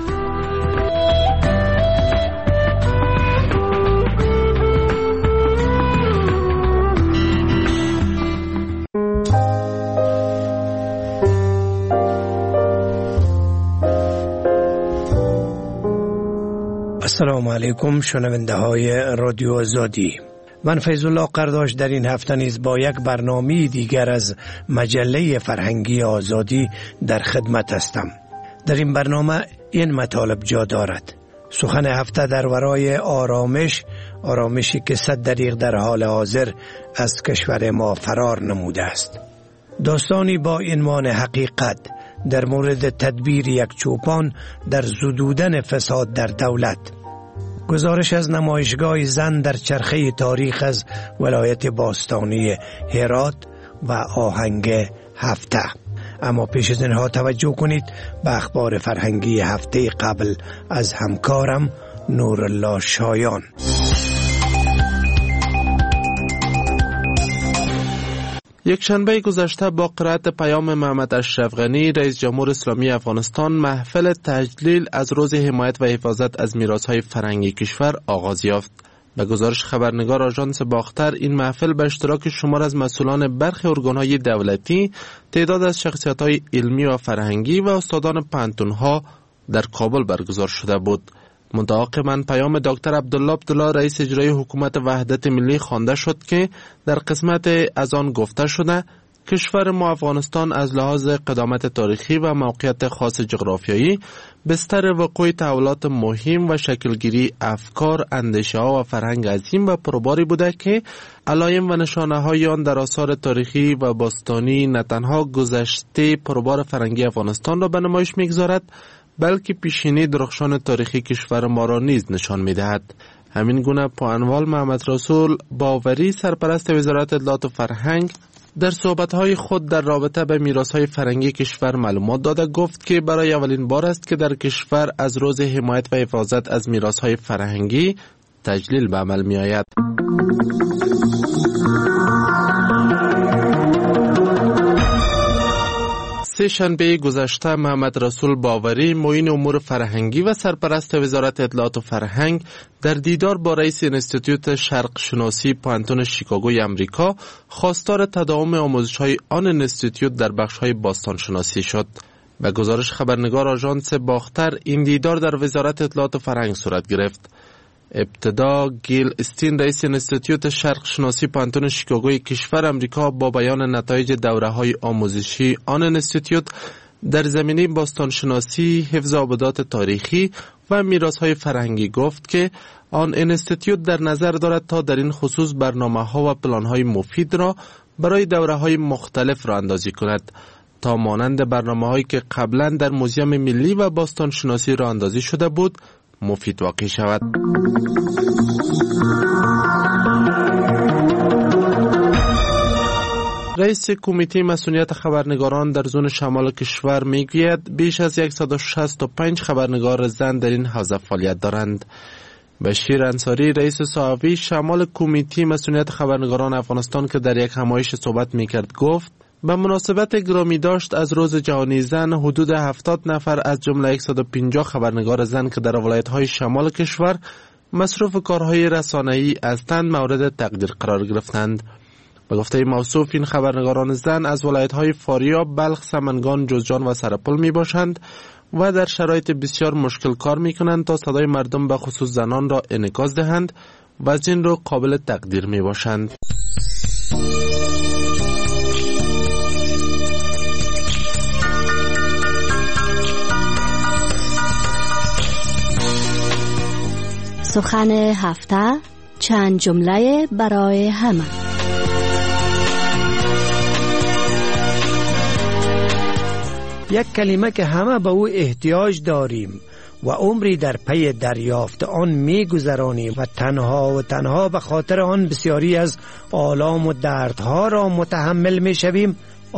Speaker 21: السلام علیکم شنونده های رادیو آزادی. من فیض الله قرداش در این هفته نیز با یک برنامه دیگر از مجله فرهنگی آزادی در خدمت هستم. در این برنامه این مطالب جا دارد: سخن هفته در ورای آرامش، آرامشی که صد دریغ در حال حاضر از کشور ما فرار نموده است. داستانی با عنوان حقیقت در مورد تدبیر یک چوپان در زدودن فساد در دولت. گزارش از نمایشگاه زن در چرخه تاریخ از ولایت باستانی هرات و آهنگ هفته. اما پیش از اینها توجه کنید به اخبار فرهنگی هفته قبل از همکارم نورالله شایان.
Speaker 12: یک شنبه گذشته با قرائت پیام محمد اشرف غنی رئیس جمهور اسلامی افغانستان محفل تجلیل از روز حمایت و حفاظت از میراث‌های فرهنگی کشور آغاز یافت. به گزارش خبرنگار آژانس باختر، این محفل به اشتراک شمار از مسئولان برخی ارگان‌های دولتی، تعداد از شخصیت‌های علمی و فرهنگی و استادان پانتون‌ها در کابل برگزار شده بود. متعاقباً پیام دکتر عبدالله عبدالله رئیس اجرایی حکومت وحدت ملی خوانده شد که در قسمت از آن گفته شده کشور ما افغانستان از لحاظ قدامت تاریخی و موقعیت خاص جغرافیایی بستر وقوع تحولات مهم و شکلگیری افکار، اندیشه‌ها و فرهنگ عظیم و پرباری بوده که علائم و نشانه‌های آن در آثار تاریخی و باستانی نه تنها گذشته پربار فرهنگی افغانستان را به نمایش می‌گذارد، بلکه پیشینه درخشان تاریخی کشور ما را نیز نشان می‌دهد. همین گونه پوانوال محمد رسول باوری سرپرست وزارت اطلاعات و فرهنگ در صحبت‌های خود در رابطه به میراث‌های فرهنگی کشور معلومات داده گفت که برای اولین بار است که در کشور از روز حمایت و حفاظت از میراث‌های فرهنگی تجلیل به عمل می‌آید. سه شنبه گذشته محمد رسول باوری معین امور فرهنگی و سرپرست وزارت اطلاعات و فرهنگ در دیدار با رئیس انستیتوت شرق شناسی پانتون شیکاگوی امریکا خواستار تداوم آموزش‌های آن انستیتوت در بخش‌های باستان شناسی شد. به گزارش خبرنگار آژانس باختر این دیدار در وزارت اطلاعات و فرهنگ صورت گرفت. ابتدا گیل استین رئیس انستیتوت شرق شناسی پانتون شیکاگوی کشور امریکا با بیان نتایج دوره‌های آموزشی آن انستیتوت در زمینه باستان شناسی، حفظ آبادات تاریخی و میراث‌های فرهنگی گفت که آن انستیتوت در نظر دارد تا در این خصوص برنامه‌ها و پلان‌های مفید را برای دوره‌های مختلف راه اندازی کند تا مانند برنامه‌هایی که قبلا در موزیم ملی و باستان شناسی راه اندازی شده بود مفید واقع شود. رئیس کمیته مسئولیت خبرنگاران در زون شمال کشور میگوید بیش از صد و شصت و پنج خبرنگار زن در این حوزه فعالیت دارند. بشیر انصاری رئیس صحافی شمال کمیته مسئولیت خبرنگاران افغانستان که در یک همایش صحبت میکرد گفت به مناسبت گرامی داشت از روز جهانی زن حدود هفتاد نفر از جمله صد و پنجاه خبرنگار زن که در ولایت‌های شمال کشور مصروف کارهای رسانه‌ای هستند مورد تقدیر قرار گرفتند. به گفته موصوف این خبرنگاران زن از ولایت‌های فاریاب، بلخ، سمنگان، جوزجان و سرپل میباشند و در شرایط بسیار مشکل کار میکنند تا صدای مردم به خصوص زنان را انعکاس دهند و از این رو قابل تقدیر میباشند.
Speaker 2: سخن هفته چند جمله برای همه.
Speaker 21: یک کلمه که همه به او احتیاج داریم و عمری در پی دریافت آن می گذرانیم و تنها و تنها به خاطر آن بسیاری از آلام و دردها را متحمل می شویم.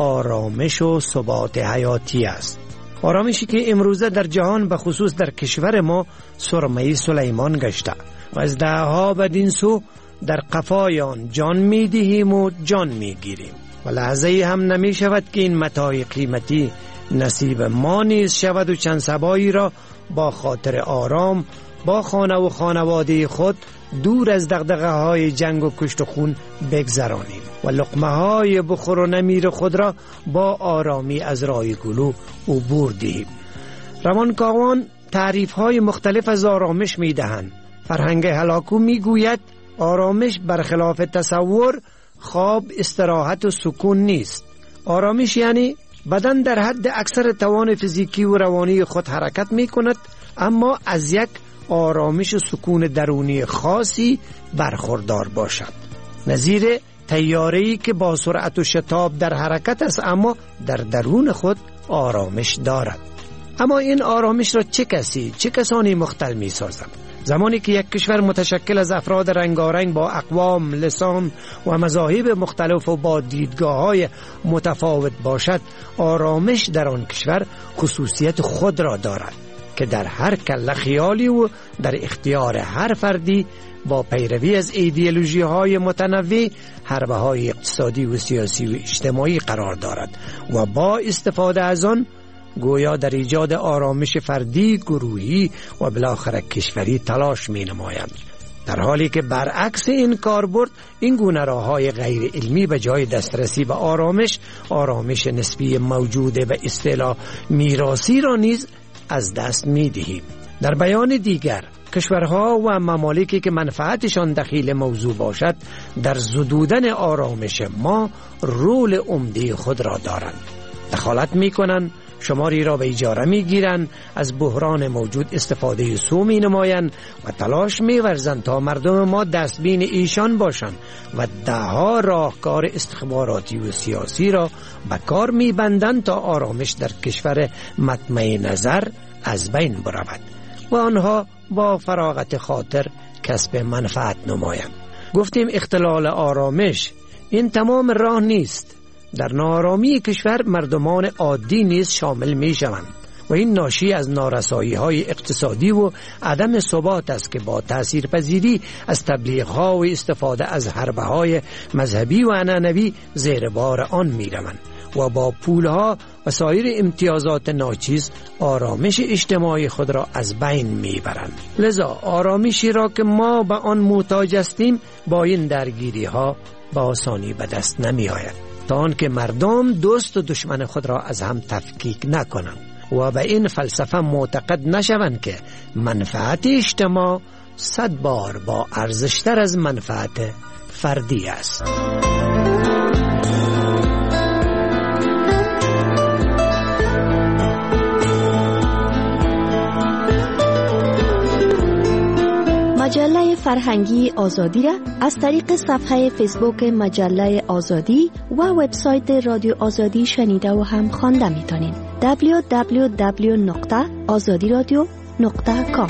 Speaker 21: آرامش و ثبات حیاتی است. آرامشی که امروزه در جهان به خصوص در کشور ما سرمه سلیمان گشته و از دهها بدین سو در قفای آن جان می دهیم و جان می گیریم و لحظه هم نمی شود که این متاع قیمتی نصیب ما نیز شود و چند صبایی را با خاطر آرام با خانه و خانواده خود دور از دغدغه های جنگ و کشت و خون بگذرانیم و لقمه های بخور و نمیر خود را با آرامی از راه گلو عبور دهیم. روانکاوان تعریف های مختلف از آرامش می دهند. فرهنگ هلاکو می گوید آرامش برخلاف تصور خواب، استراحت و سکون نیست. آرامش یعنی بدن در حد اکثر توان فیزیکی و روانی خود حرکت می کند اما از یک آرامش و سکون درونی خاصی برخوردار باشد، نظیر طیاره‌ای که با سرعت و شتاب در حرکت است اما در درون خود آرامش دارد. اما این آرامش را چه کسی چه کسانی مختل می سازند؟ زمانی که یک کشور متشکل از افراد رنگارنگ با اقوام، لسان و مذاهب مختلف و با دیدگاه‌های متفاوت باشد، آرامش در آن کشور خصوصیت خود را دارد که در هر کله خیالی و در اختیار هر فردی با پیروی از ایدئولوژی های متنوع حربه های اقتصادی و سیاسی و اجتماعی قرار دارد و با استفاده از آن گویا در ایجاد آرامش فردی، گروهی و بالاخره کشوری تلاش می نمایند، در حالی که برعکس این کاربرد این گونه راه‌های غیر علمی به جای دسترسی به آرامش، آرامش نسبی موجود به اصطلاح میراثی را نیز از دست می دهیم. در بیان دیگر، کشورها و ممالکی که منفعتشان دخیل موضوع باشد در زدودن آرامش ما رول عمده خود را دارند. دخالت می کنند، شماری را به اجاره می گیرند، از بحران موجود استفاده سو می نمایند و تلاش می ورزند تا مردم ما دستبین ایشان باشند و دهها راهکار استخباراتی و سیاسی را به کار می بندند تا آرامش در کشور مطمع نظر از بین برود و آنها با فراغت خاطر کسب منفعت نمایند. گفتیم اختلال آرامش این تمام راه نیست. در ناآرامی کشور مردمان عادی نیز شامل می شوند و این ناشی از نارسایی های اقتصادی و عدم ثبات است که با تاثیرپذیری از تبلیغ ها و استفاده از حربه های مذهبی و عنعنوی زیر بار آن می روند و با پول ها و سایر امتیازات ناچیز آرامش اجتماعی خود را از بین می برند. لذا آرامشی را که ما به آن محتاج هستیم با این درگیری ها با آسانی به دست نمی آید، تا آنکه مردم دوست و دشمن خود را از هم تفکیک نکنند و به این فلسفه معتقد نشوند که منفعت اجتماع صد بار با ارزشتر از منفعت فردی است.
Speaker 2: مجله فرهنگی آزادی را از طریق صفحه فیسبوک مجله آزادی و وبسایت رادیو آزادی شنیده و هم خوانده میتونید. دبلیو دبلیو دبلیو نقطه آزادی رادیو نقطه کام.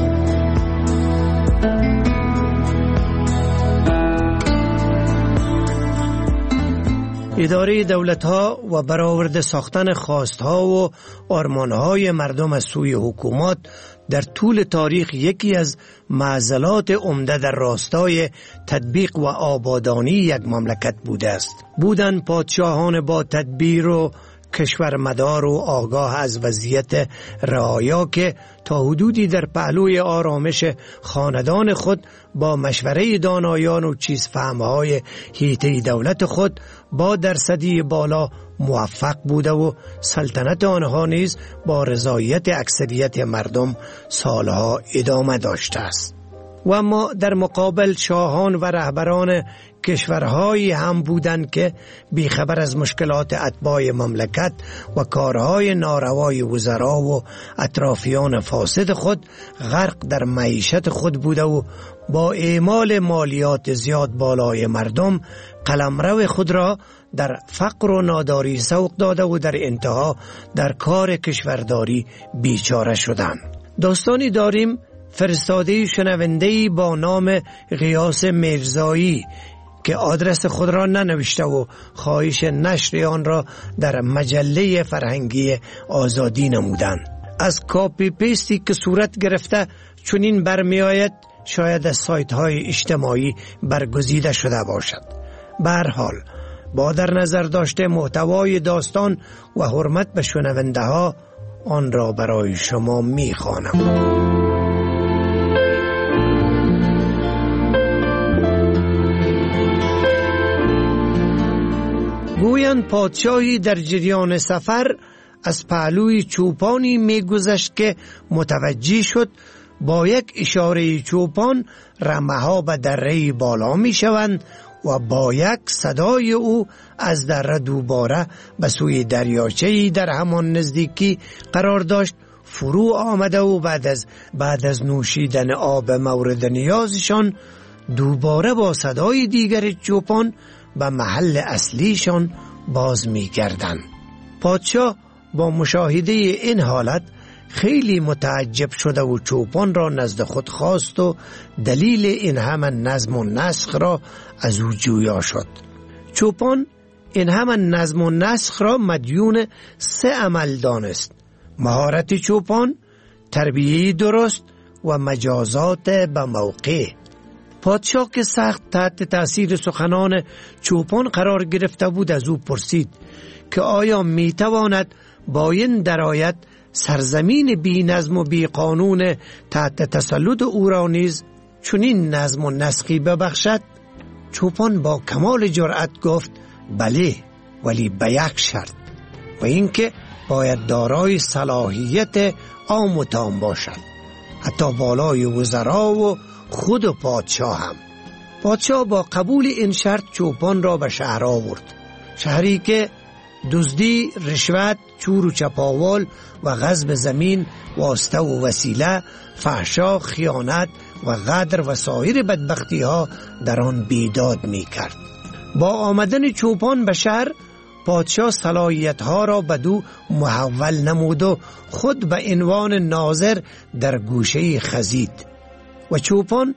Speaker 21: اداره دولت‌ها و برآورده ساختن خواست‌ها و آرمان‌های مردم از سوی حکومت در طول تاریخ یکی از معضلات عمده در راستای تطبیق و آبادانی یک مملکت بوده است. بودن پادشاهان با تدبیر و کشور مدار و آگاه از وضعیت رعایا که تا حدودی در پهلوی آرامش خاندان خود با مشوره دانایان و چیزفهمهای هیئت دولت خود با درصدی بالا موفق بوده و سلطنت آنها نیز با رضایت اکثریت مردم سالها ادامه داشته است. و اما در مقابل شاهان و رهبران کشورهایی هم بودند که بیخبر از مشکلات اتباع مملکت و کارهای ناروای وزرا و اطرافیان فاسد خود غرق در معیشت خود بوده و با اعمال مالیات زیاد بالای مردم قلمرو خود را در فقر و ناداری سوق داده و در انتها در کار کشورداری بیچاره شدند. داستانی داریم فرستاده شنونده‌ای با نام غیاث میرزایی که آدرس خود را ننوشته و خواهش نشر آن را در مجله فرهنگی آزادی نمودند. از کاپی پیستی که صورت گرفته چنین برمی آید شاید از سایت های اجتماعی برگزیده شده باشد. به هر حال با در نظر داشته محتوای داستان و حرمت به شنونده ها آن را برای شما می خوانم. گویند پادشاهی در جریان سفر از پهلوی چوپانی می گذشت که متوجه شد با یک اشاره چوپان رمه ها به دره بالا می شوند و با یک صدای او از دره دوباره به سوی دریاچه‌ای در همان نزدیکی قرار داشت فرو آمده و بعد از بعد از نوشیدن آب مورد نیازشان دوباره با صدای دیگر چوپان به محل اصلیشان باز می گردند. پادشاه با مشاهده این حالت خیلی متعجب شده و چوپان را نزد خود خواست و دلیل این همه نظم و نسخ را از او جویا شد. چوپان این همه نظم و نسخ را مدیون سه عمل دانست: مهارت چوپان، تربیه درست و مجازات به موقع. پادشاه که سخت تحت تأثیر سخنان چوپان قرار گرفته بود از او پرسید که آیا می تواند با این درایت سرزمین بی نظم و بی قانون تحت تسلط او را نیز چنین نظم و نسخی ببخشد؟ چوپان با کمال جرأت گفت بله، ولی به یک شرط، و اینکه باید دارای صلاحیت عام و تام باشد، حتی بالای وزرا و خود پادشاه هم. پادشاه با قبول این شرط چوپان را به شهر آورد، شهری که دزدی، رشوت، چور و چپاول و غصب زمین، واسطه و وسیله، فحشا، خیانت و غدر و سایر بدبختی ها در آن بیداد می کرد. با آمدن چوپان به شهر پادشاه صلاحیت ها را بدو محول نمود و خود به عنوان ناظر در گوشه خزید و چوپان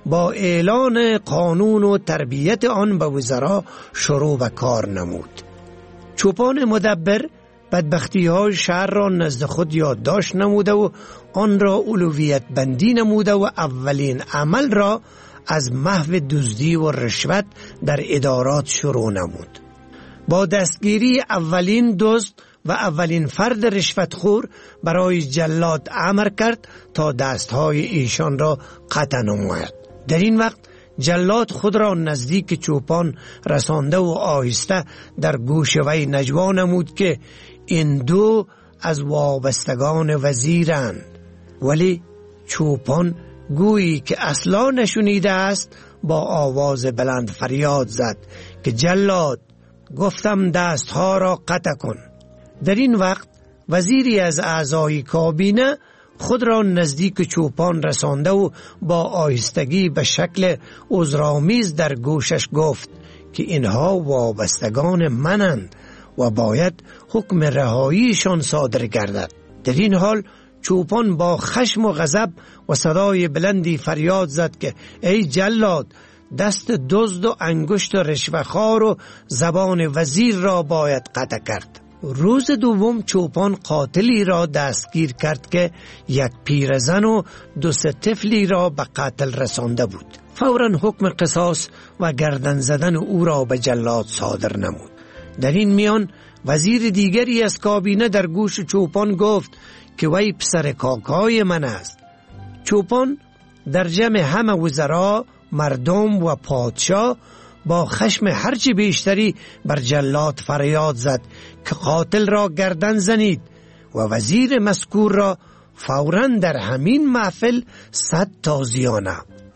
Speaker 21: با اعلان قانون و تربیت آن به وزرا شروع به کار نمود. چوپان مدبر بدبختی های شهر را نزد خود یادداشت نموده و آن را اولویت بندی نموده و اولین عمل را از محو دزدی و رشوت در ادارات شروع نمود. با دستگیری اولین دزد و اولین فرد رشوتخور برای جلاد امر کرد تا دستهای ایشان را قطع نماید. در این وقت جلاد خود را نزدیک چوپان رسانده و آهسته در گوش وی نجوا نمود که این دو از وابستگان وزیرند. ولی چوپان گویی که اصلا نشنیده است با آواز بلند فریاد زد که جلاد، گفتم دستها را قطع کن. در این وقت وزیری از اعضای کابینه خود را نزدیک چوپان رسانده و با آهستگی به شکل عذرآمیز در گوشش گفت که اینها وابستگان منند و باید حکم رهاییشان صادر گردد. در این حال چوپان با خشم و غضب و صدای بلندی فریاد زد که ای جلاد، دست دزد و انگشت رشوه‌خوار و زبان وزیر را باید قطع کرد. روز دوم چوپان قاتلی را دستگیر کرد که یک پیرزن و دو سه طفلی را به قتل رسانده بود. فوراً حکم قصاص و گردن زدن او را به جلاد صادر نمود. در این میان وزیر دیگری از کابینه در گوش چوپان گفت که وی پسر کاکای من است. چوپان در جمع همه وزرا، مردم و پادشاه با خشم هرچی بیشتری بر جلاد فریاد زد که قاتل را گردن زنید و وزیر مذکور را فوراً در همین محفل صد تازیانه.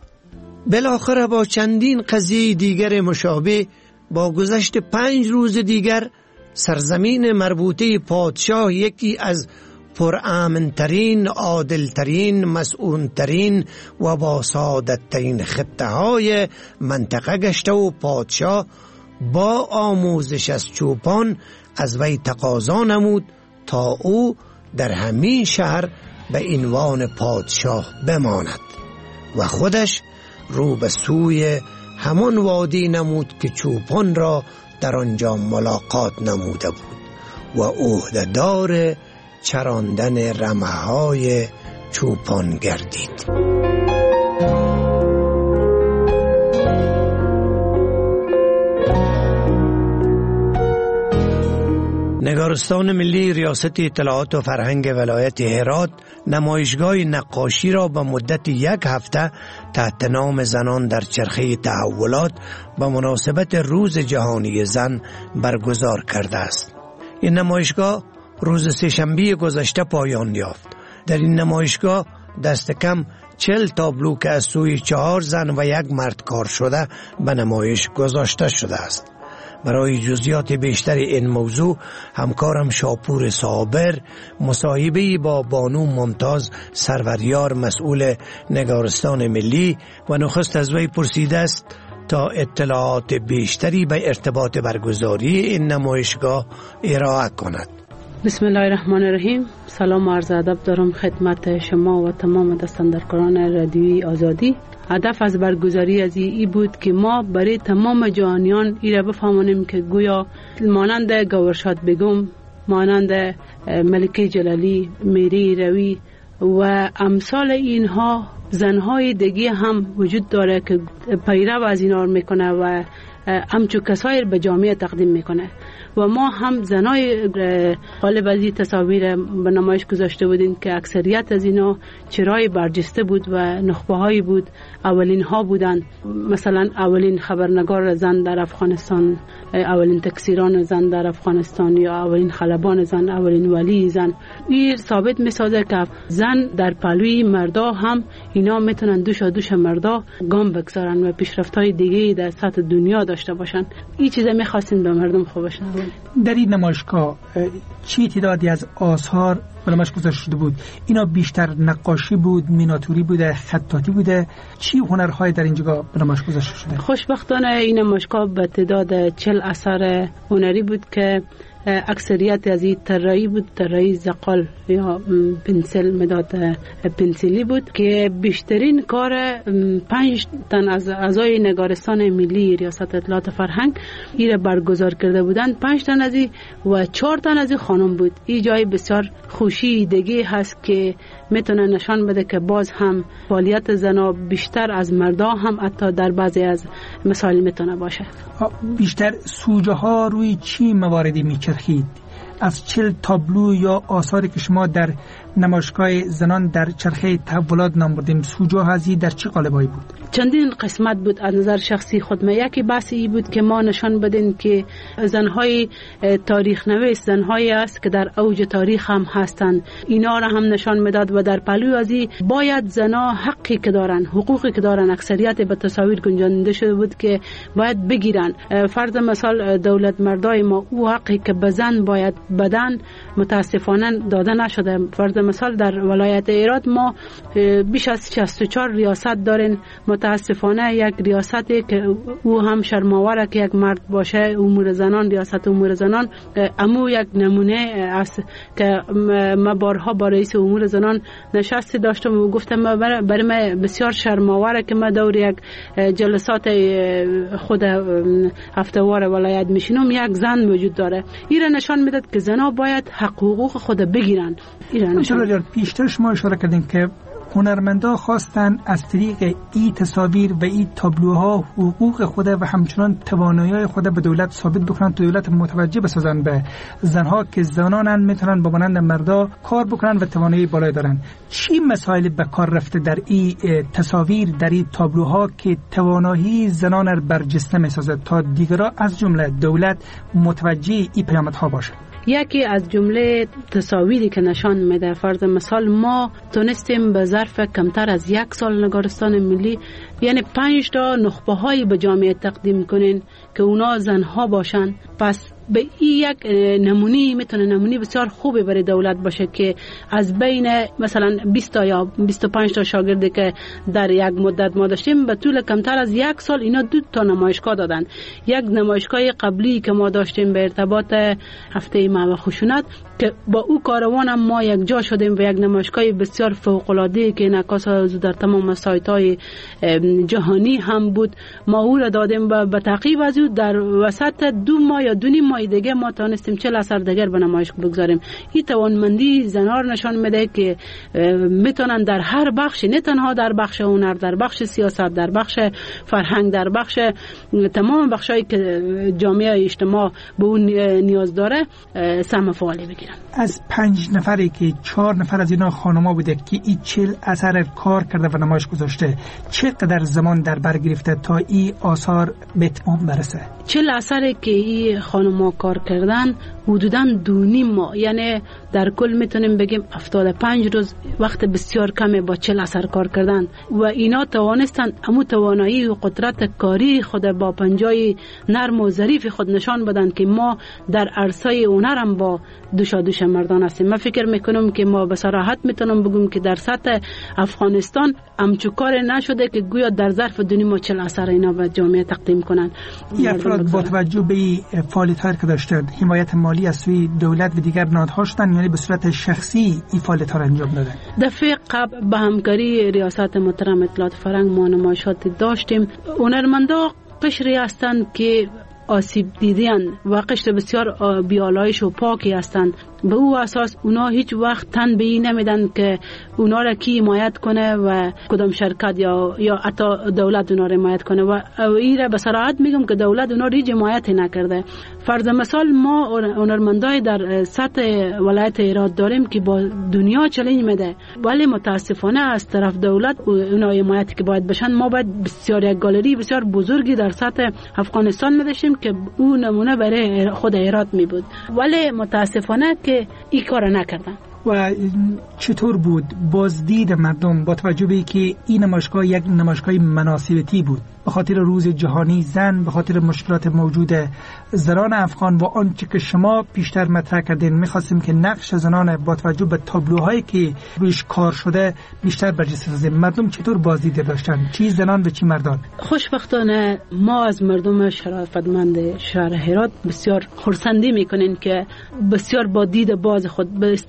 Speaker 21: بالاخره با چندین قضیه دیگر مشابه با گذشت پنج روز دیگر سرزمین مربوطه پادشاه یکی از پرامن‌ترین، عادل‌ترین، مسئول‌ترین و با سعادت‌ترین خطه های منطقه گشته و پادشاه با آموزش از چوپان از وی تقاضا نمود تا او در همین شهر به عنوان پادشاه بماند و خودش رو به سوی همان وادی نمود که چوپان را در آنجا ملاقات نموده بود و عهده‌دار چراندن رمه‌های چوپان گردید. نگارستان ملی ریاست اطلاعات و فرهنگ ولایت هرات نمایشگاه نقاشی را به مدت یک هفته تحت نام زنان در چرخه تحولات به مناسبت روز جهانی زن برگزار کرده است. این نمایشگاه روز سه‌شنبه گذشته پایان یافت. در این نمایشگاه دست کم چل تابلو که از سوی چهار زن و یک مرد کار شده به نمایش گذاشته شده است. برای جزئیات بیشتر این موضوع همکارم شاپور صابر مصاحبه‌ای با بانو ممتاز سروریار مسئول نگارستان ملی و نخست از وی پرسیده است تا اطلاعات بیشتری به ارتباط برگزاری این نمایشگاه ارائه کند.
Speaker 4: بسم الله الرحمن الرحیم. سلام و عرض ادب دارم خدمت شما و تمام دستاندرکاران رادیوی آزادی. هدف از برگزاری از ای بود که ما برای تمام جهانیان ای را بفهمانیم که گویا مانند گورشاد بیگم، مانند ملکه جلالی، میری روی و امثال اینها زنهای دیگه هم وجود داره که پیرو از اینا میکنه و همچو کسایی به جامعه تقدیم میکنه و ما هم زنای غالب از این تصاویر به نمایش گذاشته بودیم که اکثریت از اینا چرای برجسته بود و نخبه هایی بود، اولین ها بودن، مثلا اولین خبرنگار زن در افغانستان، اولین تکثیران زن در افغانستان یا اولین خلبان زن، اولین ولی زن. این ثابت میسازه که زن در پهلوی مردا هم اینا میتونن دوش دوش مردا گام بگذارن و پیشرفت‌های دیگه در سطح دنیا داشته باشن. این چیزا می‌خواستیم به مردم خوب بشن.
Speaker 22: در این نمایشگاه چی تعدادی از آثار به نمایش گذاشته شده بود؟ اینا بیشتر نقاشی بود، میناتوری بوده، خطاطی بوده؟ چی هنرهای در اینجا به نمایش گذاشته شده؟
Speaker 4: خوشبختانه این نمایشگاه به تعداد چهل اثر هنری بود که اکثریت از این طراحی بود، طراحی زغال یا پنسل مداد پنسیلی بود که بیشترین کار پنج تن از اعضای نگارستان ملی ریاست اطلاعات فرهنگ ایره برگزار کرده بودند. پنج تن از و چهار تن از خانم بود. این جای بسیار خوشی دیگه هست که میتونه نشان بده که باز هم فعالیت زنا بیشتر از مردا هم حتی در بعضی از مسائل میتونه باشه.
Speaker 22: بیشتر سوژه ها روی چی مواردی میچرخید؟ از چل تابلو یا آثاری که شما در نمایشگاه زنان در چرخه تحولات نام بردیم، سوژه هایی در چه قالبایی بود؟
Speaker 4: چندین قسمت بود. از نظر شخصی خود من یکی بحثی بود که ما نشان بدیم که زنهای تاریخ نویس زنهایی است که در اوج تاریخ هم هستند، اینا را هم نشان میداد و در پهلوی ازی باید زنها حقی که دارن، حقوقی که دارن، اکثریت به تصاویر گنجانده شده بود که باید بگیرن. فرض مثال دولت مردای ما او حقی که به زن باید بدن متاسفانه داده نشده. فرض مثال در ولایت ایران ما بیش از شصت و چهار ریاست دارین، متاسفانه یک ریاستی که او هم شرماوره که یک مرد باشه، امور زنان، ریاست امور زنان، امو یک نمونه است که ما بارها با رئیس امور زنان نشستی داشتم و گفتم برای من بسیار شرماوره که ما دور یک جلسات خود هفتهوار ولایت میشینم یک زن وجود داره. این را نشان میداد که زنها باید حق حقوق خود بگیرن.
Speaker 22: این پیشتر شما اشاره کردین که هنرمندا خواستن از طریق ای تصاویر و ای تابلوها حقوق خود و همچنان توانایی خود به دولت ثابت بکنن تا دولت متوجه بسازن به زنها که زنانن میتونن با مانند مردا کار بکنن و توانایی بالایی دارن. چی مسائل به کار رفته در ای تصاویر، در ای تابلوها که توانایی زنان را برجسته میسازه تا دیگرها از جمله دولت متوجه ای پیامدها باشه؟
Speaker 4: یکی از جمله تصاویری که نشان میده، فرض مثال ما تونستیم به ظرف کمتر از یک سال نگارستان ملی یعنی پنج تا نخبه هایی به جامعه تقدیم کنین که اونا زنها باشن. پس به این یک نمونی میتونه نمونی بسیار خوبی برای دولت باشه که از بین مثلا بیست تا یا بیست و پنج تا شاگردی که در یک مدت ما داشتیم به طول کمتر از یک سال اینا دو تا نمایشگاه دادن. یک نمایشگاه قبلی که ما داشتیم به ارتباط هفته محو خشونت که با او کاروان هم ما یک جا شدیم و یک نمایشگاه بسیار فوق العاده که انعکاس در تمام سایت های جهانی هم بود. ما او را دادیم و به تعقیب از او در وسط دو ماه یا دو نیم ماه دیگه ما تونستیم چهل اثر دیگر به نمایش بگذاریم. این توانمندی زنار نشان میده که میتونن در هر بخش، نه تنها در بخش هنر، در بخش سیاست، در بخش فرهنگ، در بخش تمام بخشایی که جامعه اجتماع به اون نیاز داره سهم فعالی بگیرن.
Speaker 22: از پنج نفری که چهار نفر از اینا خانما بوده که این چهل اثر کار کرده و نمایش گذاشته، چقدر زمان در بر گرفته تا این آثار به اتمام برسه؟
Speaker 4: چهل اثری که این خانما کار کردن حدوداً دو نیم ماه، یعنی در کل میتونیم بگیم هفتاد و پنج روز، وقت بسیار کمی با چهل اثر کار کردن و اینا توانستن امو توانایی و قدرت کاری خود با پنجای نرم و ظریف خود نشان بدن که ما در عرصه هنر هم با دوشا دوش مردان هستیم. من فکر میکنم که ما به صراحت میتونم بگم که در سطح افغانستان همچو کار نشده که گویا در ظرف دو نیم ماه چهل اثر اینا به جامعه تقدیم کنن.
Speaker 22: این افراد با توجه به فعالیت‌هایی که داشتند حمایت مالی از سوی دولت و دیگر نهادها شدن، یعنی به صورت شخصی این فعالیت‌ها را انجام دادن؟
Speaker 4: دفعه قبل به همکاری ریاست محترم اطلاعات فرهنگ ما نمایشات داشتیم. هنرمندا قشری هستند که آسیب دیدن و قشر بسیار بیالایش و پاکی هستند. به او اساس اونا هیچ وقت تن به این نمیدن که اونا را کی حمایت کنه و کدام شرکت یا یا حتی دولت اونا را حمایت کنه و این را به صراحت میگم که دولت اونا را حمایت نکرده. فرض مثال ما هنرمندای در سطح ولایت هرات داریم که با دنیا چالش میده، ولی متاسفانه از طرف دولت اونا حمایتی که باید بشن ما باید بسیار یک گالری بسیار بزرگی در سطح افغانستان می‌داشتیم که اون نمونه برای خود هرات می بود، ولی متاسفانه که این کار نکردن.
Speaker 22: و چطور بود بازدید مردم با توجه به که این نمایشگاه یک نمایشگاه مناسبتی بود به خاطر روز جهانی زن، به خاطر مشکلات موجود زنان افغان و آنچه که شما پیشتر مطرح کردین، می‌خواستیم که نقش زنان با توجه به تابلوهایی که رویش کار شده بیشتر برجسته سازیم. مردم چطور بازدید داشتن؟ چی زنان و چی مردان؟
Speaker 4: خوشبختانه ما از مردم شرافتمند شهر هرات بسیار خرسندی میکنین که بسیار با دید باز خود به استقبال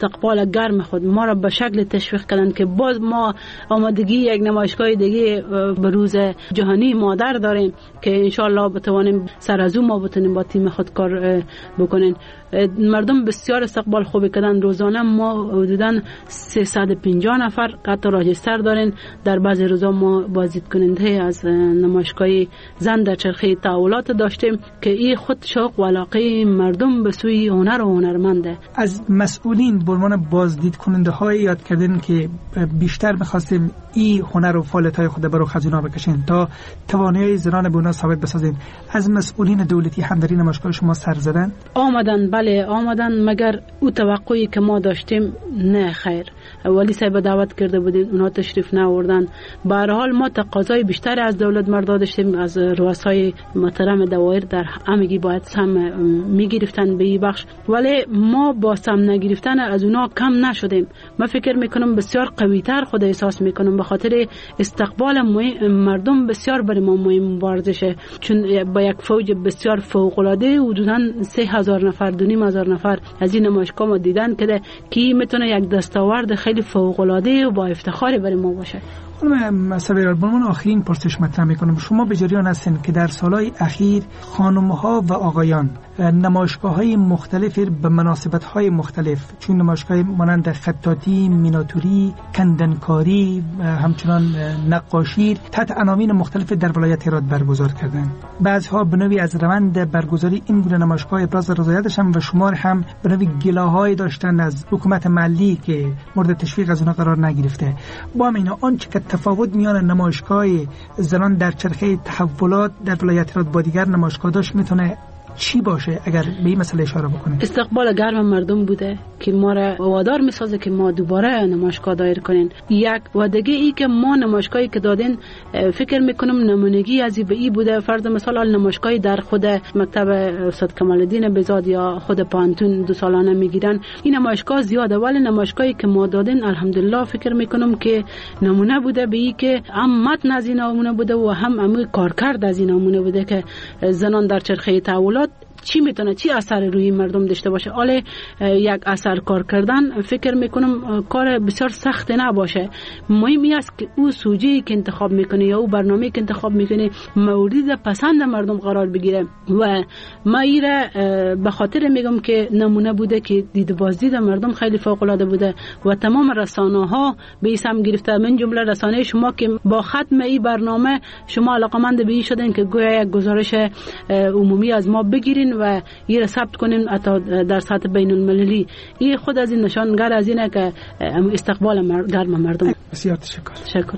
Speaker 4: استقبال گرم خود ما را به شکل تشویق کردن که باز ما آمادگی یک نمایشگاه دیگه به روز جهانی مادر داریم که انشالله بتوانیم سر از او ما بتونیم با تیم خود کار بکنیم. مردم بسیار استقبال خوبی کردن. روزانه ما حدوداً سیصد و پنجاه نفر حتی راجستر دارین. در بعضی روزا ما بازدید کننده از نمایشگاه زن در چرخه تحولات داشتیم که این خود شوق و علاقه مردم به سوی هنر و هنرمنده.
Speaker 22: از مسئولین به عنوان بازدید کننده های یاد کردن که بیشتر می‌خواستیم این هنر و فعالیت های خود برای خزینا بکشین تا توانایی زنان به اونا ثابت بسازین. از مسئولین دولتی هم در این نمایشگاه شما سر زدن؟
Speaker 4: آمدن، بله آمدن، مگر او توقعی که ما داشتیم نه خیر. ولی صاحب دعوت کرده بودید اونا تشریف نیاوردن. به هر حال ما تقاضای بیشتری از دولت مردا داشتیم، از رؤسای محترم دوایر در همگی باید سهم میگرفتن به این بخش، ولی ما با سهم نگرفتن از اونا کم نشدیم. من فکر میکنم بسیار قوی‌تر خود احساس میکنم به خاطر استقبال مردم بسیار برای ما مهم ورزشه، چون با یک فوج بسیار فوق العاده حدوداً سه هزار نفر دو نیم هزار نفر از این نمایشگاه ما دیدن که کی میتونه یک دستاورد خیلی فوق العاده و با افتخاری برای ما باشه.
Speaker 22: خانم صبیرال، با من آخرین پرسش مطرح میکنم. شما به جریان هستین که در سالهای اخیر خانم‌ها و آقایان نمایشگاه‌های مختلف به مناسبت‌های مختلف چون نمایشگاه مانند خطاطی، میناتوری، کندنکاری، همچنان نقاشی تحت عناوین مختلف در ولایت هرات برگزار کردن. بعضها به نوعی از روند برگزاری این گونه نمایشگاه ابراز رضایتشان و شمار هم به نوعی گلاه‌های داشتن از حکومت محلی که مورد تشویق از اونها قرار نگرفته. با همین آنچه که تفاوت میان نمایشگاه زنان در چرخه تحولات در ولایت هرات با دیگر نمایشگاه داشت میتونه چی باشه اگر به این مسئله اشاره بکنید؟
Speaker 4: استقبال گرم مردم بوده که ما را وادار میسازه که ما دوباره نمایشگاه دایر کنین. یک و دیگه ای که ما نمایشگاهی که دادین فکر میکنم نمونگی از به ای بوده. فرض مثال نمایشگاهی در خود مکتب استاد کمال الدین بزاد یا خود پانتون دو سالانه میگیرن، این نمایشگاه زیاده، ولی نمایشگاهی که ما دادین الحمدلله فکر میکنم که نمونه بوده به ای که هم متن از این نمونه بوده و هم هم کارکرد از این نمونه بوده که زنان در چرخه تحولات چی میتونه چی اثر روی مردم داشته باشه. حالا یک اثر کار کردن فکر میکنم کار بسیار سخت نباشه. مهمی است که او سوژه‌ای که انتخاب میکنه یا او برنامه‌ای که انتخاب میکنه مورد پسند مردم قرار بگیره. و ما ایره به خاطر میگم که نمونه بوده که دید بازدید مردم خیلی فوق العاده بوده و تمام رسانه‌ها به این سم گرفته. من جمله رسانه شما که با ختم این برنامه شما علاقمند به این شدین که گویا یک گزارش عمومی از ما بگیرین و این را ثبت کنیم حتی در سطح بین المللی. این خود از این نشانگر از اینه که استقبال گرم مردم.
Speaker 22: بسیار تشکر.
Speaker 4: تشکر.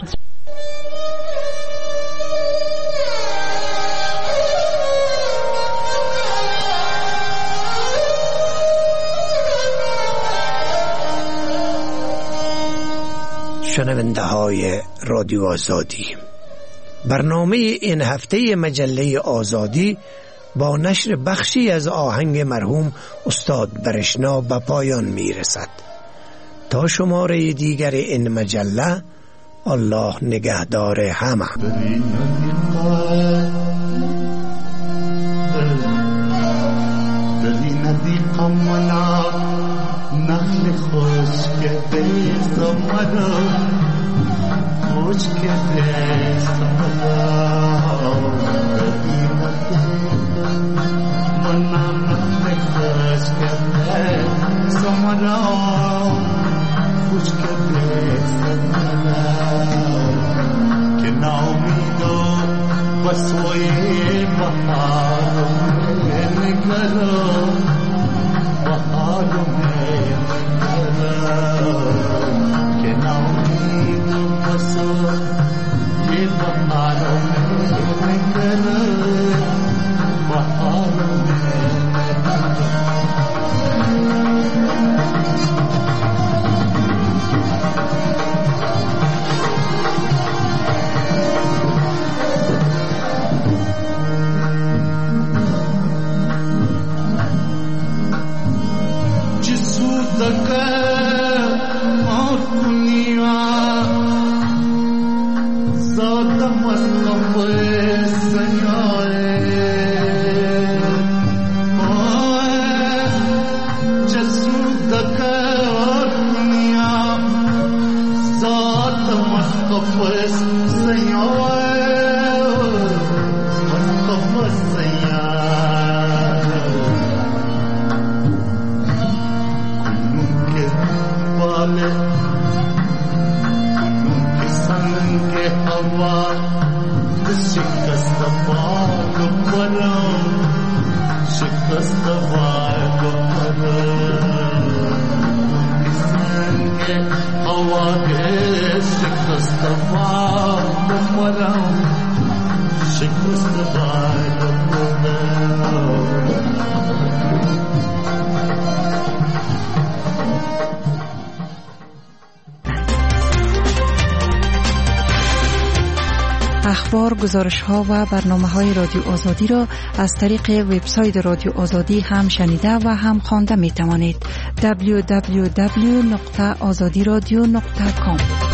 Speaker 21: شنونده های رادیو آزادی، برنامه این هفته مجله آزادی با نشر بخشی از آهنگ مرحوم استاد برشنا به پایان می رسد. تا شماره دیگر این مجله، الله نگهدار همه.
Speaker 8: نخل خشک دست مرا خشک دست مرا من نخل خشک دست مرا خشک دست مرا که نامیدو بسوی بهار نگرا بهار the
Speaker 5: اخبار، گزارش ها و برنامه های رادیو آزادی را از طریق وبسایت رادیو آزادی هم شنیده و هم خوانده می توانید. دبلیو دبلیو دبلیو دات آزادی رادیو دات کام